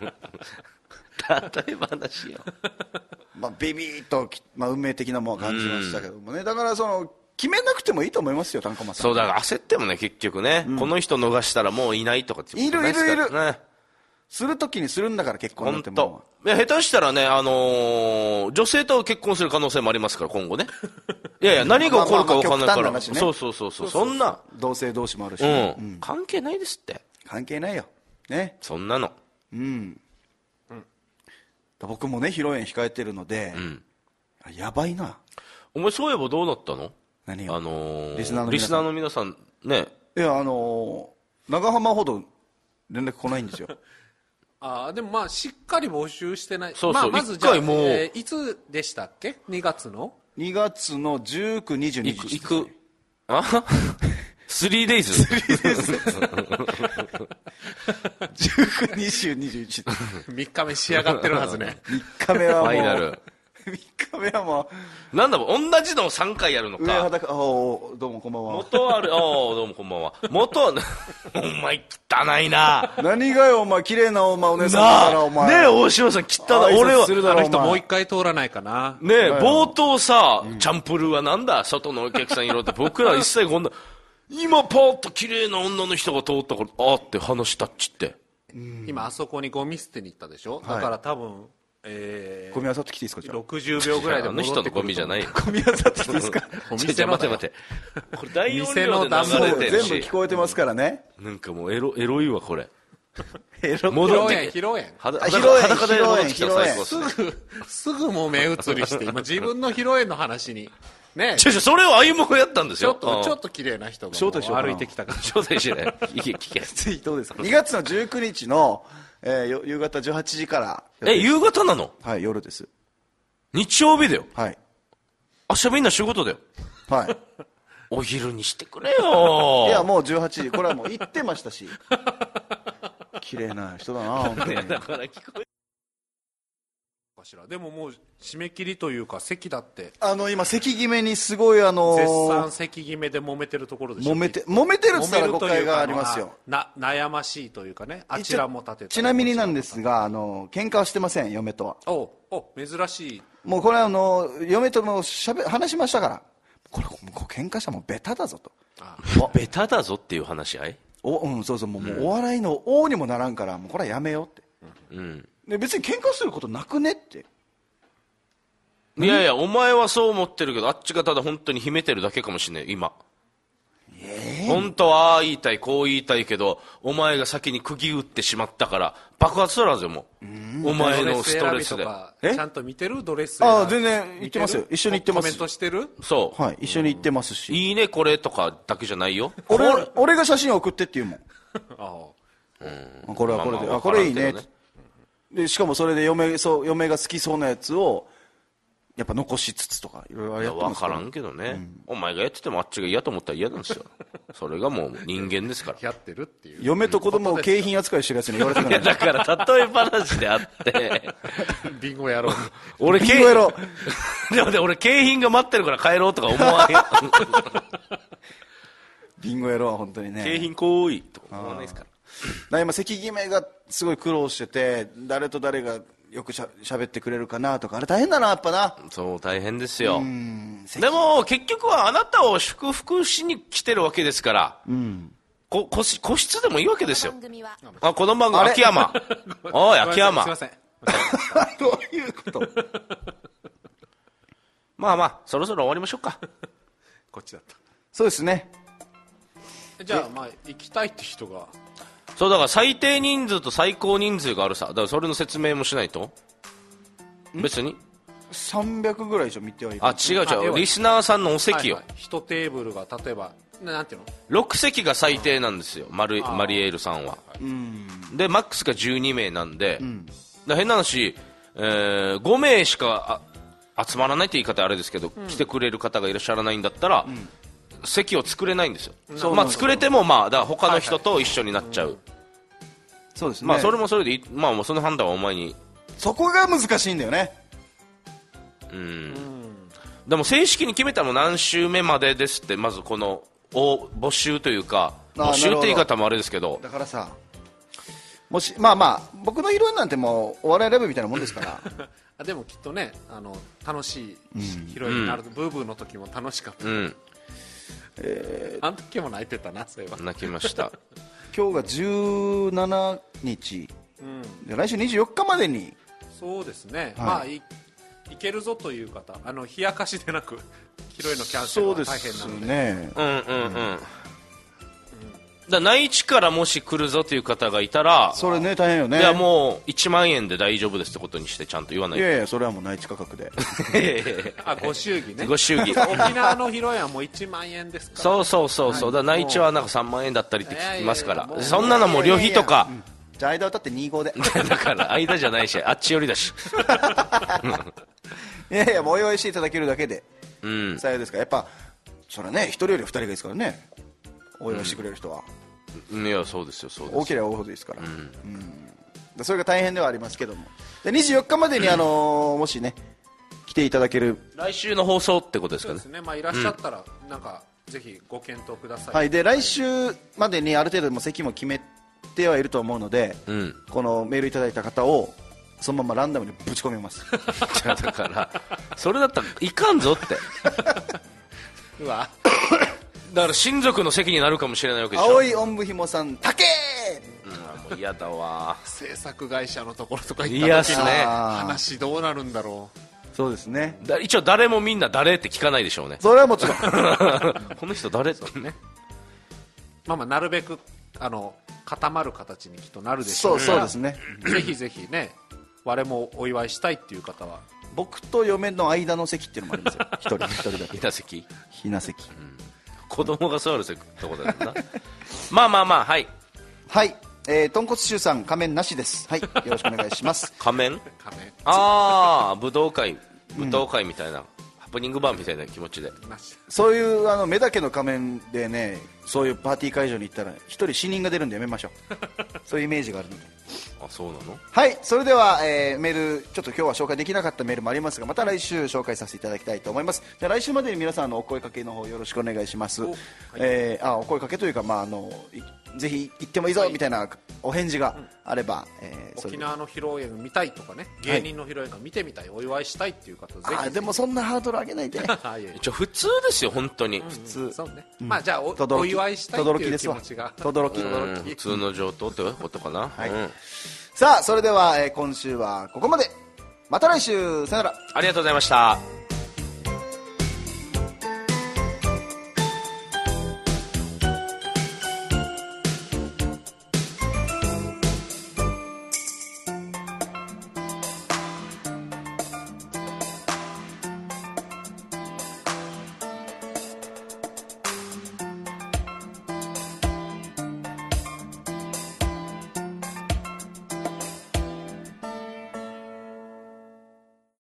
例え話よ。 まあ、ビビーっと、まあ、運命的なものを感じましたけどもね。だから決めなくてもいいと思いますよ、単価マさん。 そう、だから焦ってもね、結局ね、この人逃したらもういないとかっている。するときにするんだから、結婚なんてもんは。 いや、下手したらね、女性と結婚する可能性もありますから、今後ね。いや、何が起こるか分かんないから。そう、そんな。 同性同士もあるし。 関係ないですって。 関係ないよ。ね。 そんなの。 僕もね、披露宴控えてるので、やばいな。 お前、そういえばどうなったの？ 何よ。 リスナーの皆さんね。 いや、長浜ほど連絡来ないんですよ。 でもまあ、しっかり募集してない。 そう、 まずじゃあ、いつでしたっけ？ 2 月の ?2 月の19、20、21。 行く。3days。 19、20、21。 3日目仕上がってるはずね。 3日目はもう。 ファイナル。 3日目はもう。なんだもん、同じのを3回やるのか。 上裸、どうもこんばんは。 元はどうもこんばんは。お前汚いな。 何がよ、お前、綺麗なお姉さんだから、お前。 ねえ、大島さん汚い。俺は、 あの人もう一回通らないかな。 ねえ、冒頭さ、チャンプルーはなんだ外のお客さんいろって、僕ら一切こんな、今パーッと綺麗な女の人が通ったから、って話したっちって。 今、あそこにゴミ捨てに行ったでしょ？だから多分、 ゴミ漁ってきていいですか？じゃあ 60秒ぐらいで戻ってくる。 あの人のゴミじゃない。 ゴミ漁ってきていいですか？ お店の待て。これ大音量で流れてるし。 全部聞こえてますからね。 なんかもうエロいわ、これ。 披露宴。 裸で戻ってきたら最高ですね。 すぐもう目移りして、今自分の披露宴の話に。ね、 それを歩夢がやったんですよ。 ちょっと綺麗な人が歩いてきたから。 招待してね。聞け。 どうですか？ 2 月の19日の、夕方18時から。 夕方なの？ はい、夜です。 日曜日だよ。 はい。 明日みんな仕事だよ。 はい。 お昼にしてくれよ。 いや、もう18時。これはもう行ってましたし。綺麗な人だな、本当に。 だから聞こえかしら。でももう締め切りというか席だって今席決めにすごい絶賛席決めで揉めてるところでしょ。 揉めてるって言ったら誤解がありますよ。 悩ましいというかね、あちらも立てたちなみになんですが喧嘩はしてません、嫁とは。 お珍しい。 もうこれ嫁とも話しましたから、これ喧嘩したらもうベタだぞと。 ベタだぞっていう話し合い。 そうそう、もうお笑いの王にもならんから、もうこれはやめようって、で別に喧嘩することなくねって。 いやいや、お前はそう思ってるけど、あっちがただ本当に秘めてるだけかもしれない今。本当はああ言いたいこう言いたいけど、お前が先に釘打ってしまったから爆発するはずよ。もうお前のストレスで。 ちゃんと見てるドレス選び。 全然言ってますよ、一緒に行ってます。 コメントしてる。 そう、 はい、一緒に行ってますし、 いいねこれとかだけじゃないよ。 俺が写真送ってって言うもんこれはこれで、これいいねで、しかもそれで嫁が好きそうなやつをやっぱ残しつつとかいろいろやってますから。 分からんけどね、お前がやっててもあっちが嫌と思ったら嫌なんですよそれがもう人間ですから。 やってるっていう。 嫁と子供を景品扱いしてるやつに言われてないだから例え話であってビンゴやろう俺ビンゴやろうでも俺景品が待ってるから帰ろうとか思わへんビンゴやろうは本当にね、 景品行為とか思わないですから。 今席決めがすごい苦労してて、誰と誰がよくしゃべってくれるかなとか、あれ大変だなやっぱな。 そう大変ですよ。でも結局はあなたを祝福しに来てるわけですから、個室でもいいわけですよ。この番組秋山おい秋山すいませんどういうことまあそろそろ終わりましょうかこっちだった。 そうですね。 じゃあ行きたいって人が。 そうだから最低人数と最高人数があるさ。だからそれの説明もしないと。別に 300ぐらい以上見てはいい。 違うリスナーさんのお席よ、 1テーブルが例えばなんていうの 6席が最低なんですよ、マリエールさんは、でマックスが12名なんで、だ変な話、5名しか集まらないって言い方あれですけど、来てくれる方がいらっしゃらないんだったら、席を作れないんですよ。作れてもだから他の人と一緒になっちゃう。 そうですね。 それもそれでもうその判断はお前に。 そこが難しいんだよね。 でも正式に決めたの何週目までですって、まずこの募集というか、募集って言い方もあれですけど、 だからさ、もし僕の披露宴なんてもうお笑いライブみたいなもんですからでもきっとね楽しい披露宴になると、ブーブーの時も楽しかった、あの時も泣いてたな。そういえば泣きました今日が17日、で来週24日までに。 そうですね、いけるぞという方、冷やかしでなく披露宴のキャンセルは大変なので。 内地からもし来るぞという方がいたら、 それね大変よね。 いやもう1万円で大丈夫ですってことにしてちゃんと言わないと。 いやそれはもう内地価格でご祝儀ね。 ご祝儀沖縄の披露宴はもう1万円ですから。 そうだから内地はなんか3万円だったりって聞きますから、そんなのも旅費とか。 じゃあ間歌って25でだから間じゃないしあっち寄りだしいやもうお祝いしていただけるだけでさよですから、やっぱそれはね1人より2人がいいですからね、お祝いしてくれる人は。 いやそうですよ、そうです。 多ければ多いほどですから、それが大変ではありますけども、で24日までにもしね来ていただける、 来週の放送ってことですかね。 そうですね、いらっしゃったらなんかぜひご検討ください。 はい、で来週までにある程度席も決めてはいると思うので、このメールいただいた方をそのままランダムにぶち込みますだからそれだったらいかんぞってうわだから親族の席になるかもしれないわけでしょ。 青いおんぶひもさん竹もう嫌だわ制作会社のところとか行った時の話どうなるんだろう。 そうですね。 一応誰もみんな誰って聞かないでしょうね。 それはもちろんこの人誰ってね。 なるべく固まる形にきっとなるでしょう。 そうですね。 ぜひぜひね、我もお祝いしたいっていう方は、 僕と嫁の間の席っていうのもありますよ。一人だけ。 ひな席。 ひな席。 子供が座る席ってことだよな。まあはい。 はい。豚骨臭さん仮面なしです。はい。よろしくお願いします。 仮面。武道会みたいな。ハプニングバーみたいな気持ちで。 そういう目だけの仮面でね、 そういうパーティー会場に行ったら一人死人が出るんでやめましょうそういうイメージがあるので。 あ、そうなの。 はい、それでは、メールちょっと今日は紹介できなかったメールもありますが、また来週紹介させていただきたいと思います。じゃあ来週までに皆さんのお声かけの方よろしくお願いします。お声かけというか、ぜひ行ってもいいぞみたいなお返事があれば、 沖縄の披露宴見たいとかね、芸人の披露宴が見てみたい、お祝いしたいっていう方ぜひ。 でもそんなハードル上げないで一応普通ですよ本当に、 普通。 そうね、まあじゃあ お祝いしたいっていう気持ちが轟普通の上等ってことかな。 はい、さあそれでは、今週はここまで。また来週、さよなら。 ありがとうございました。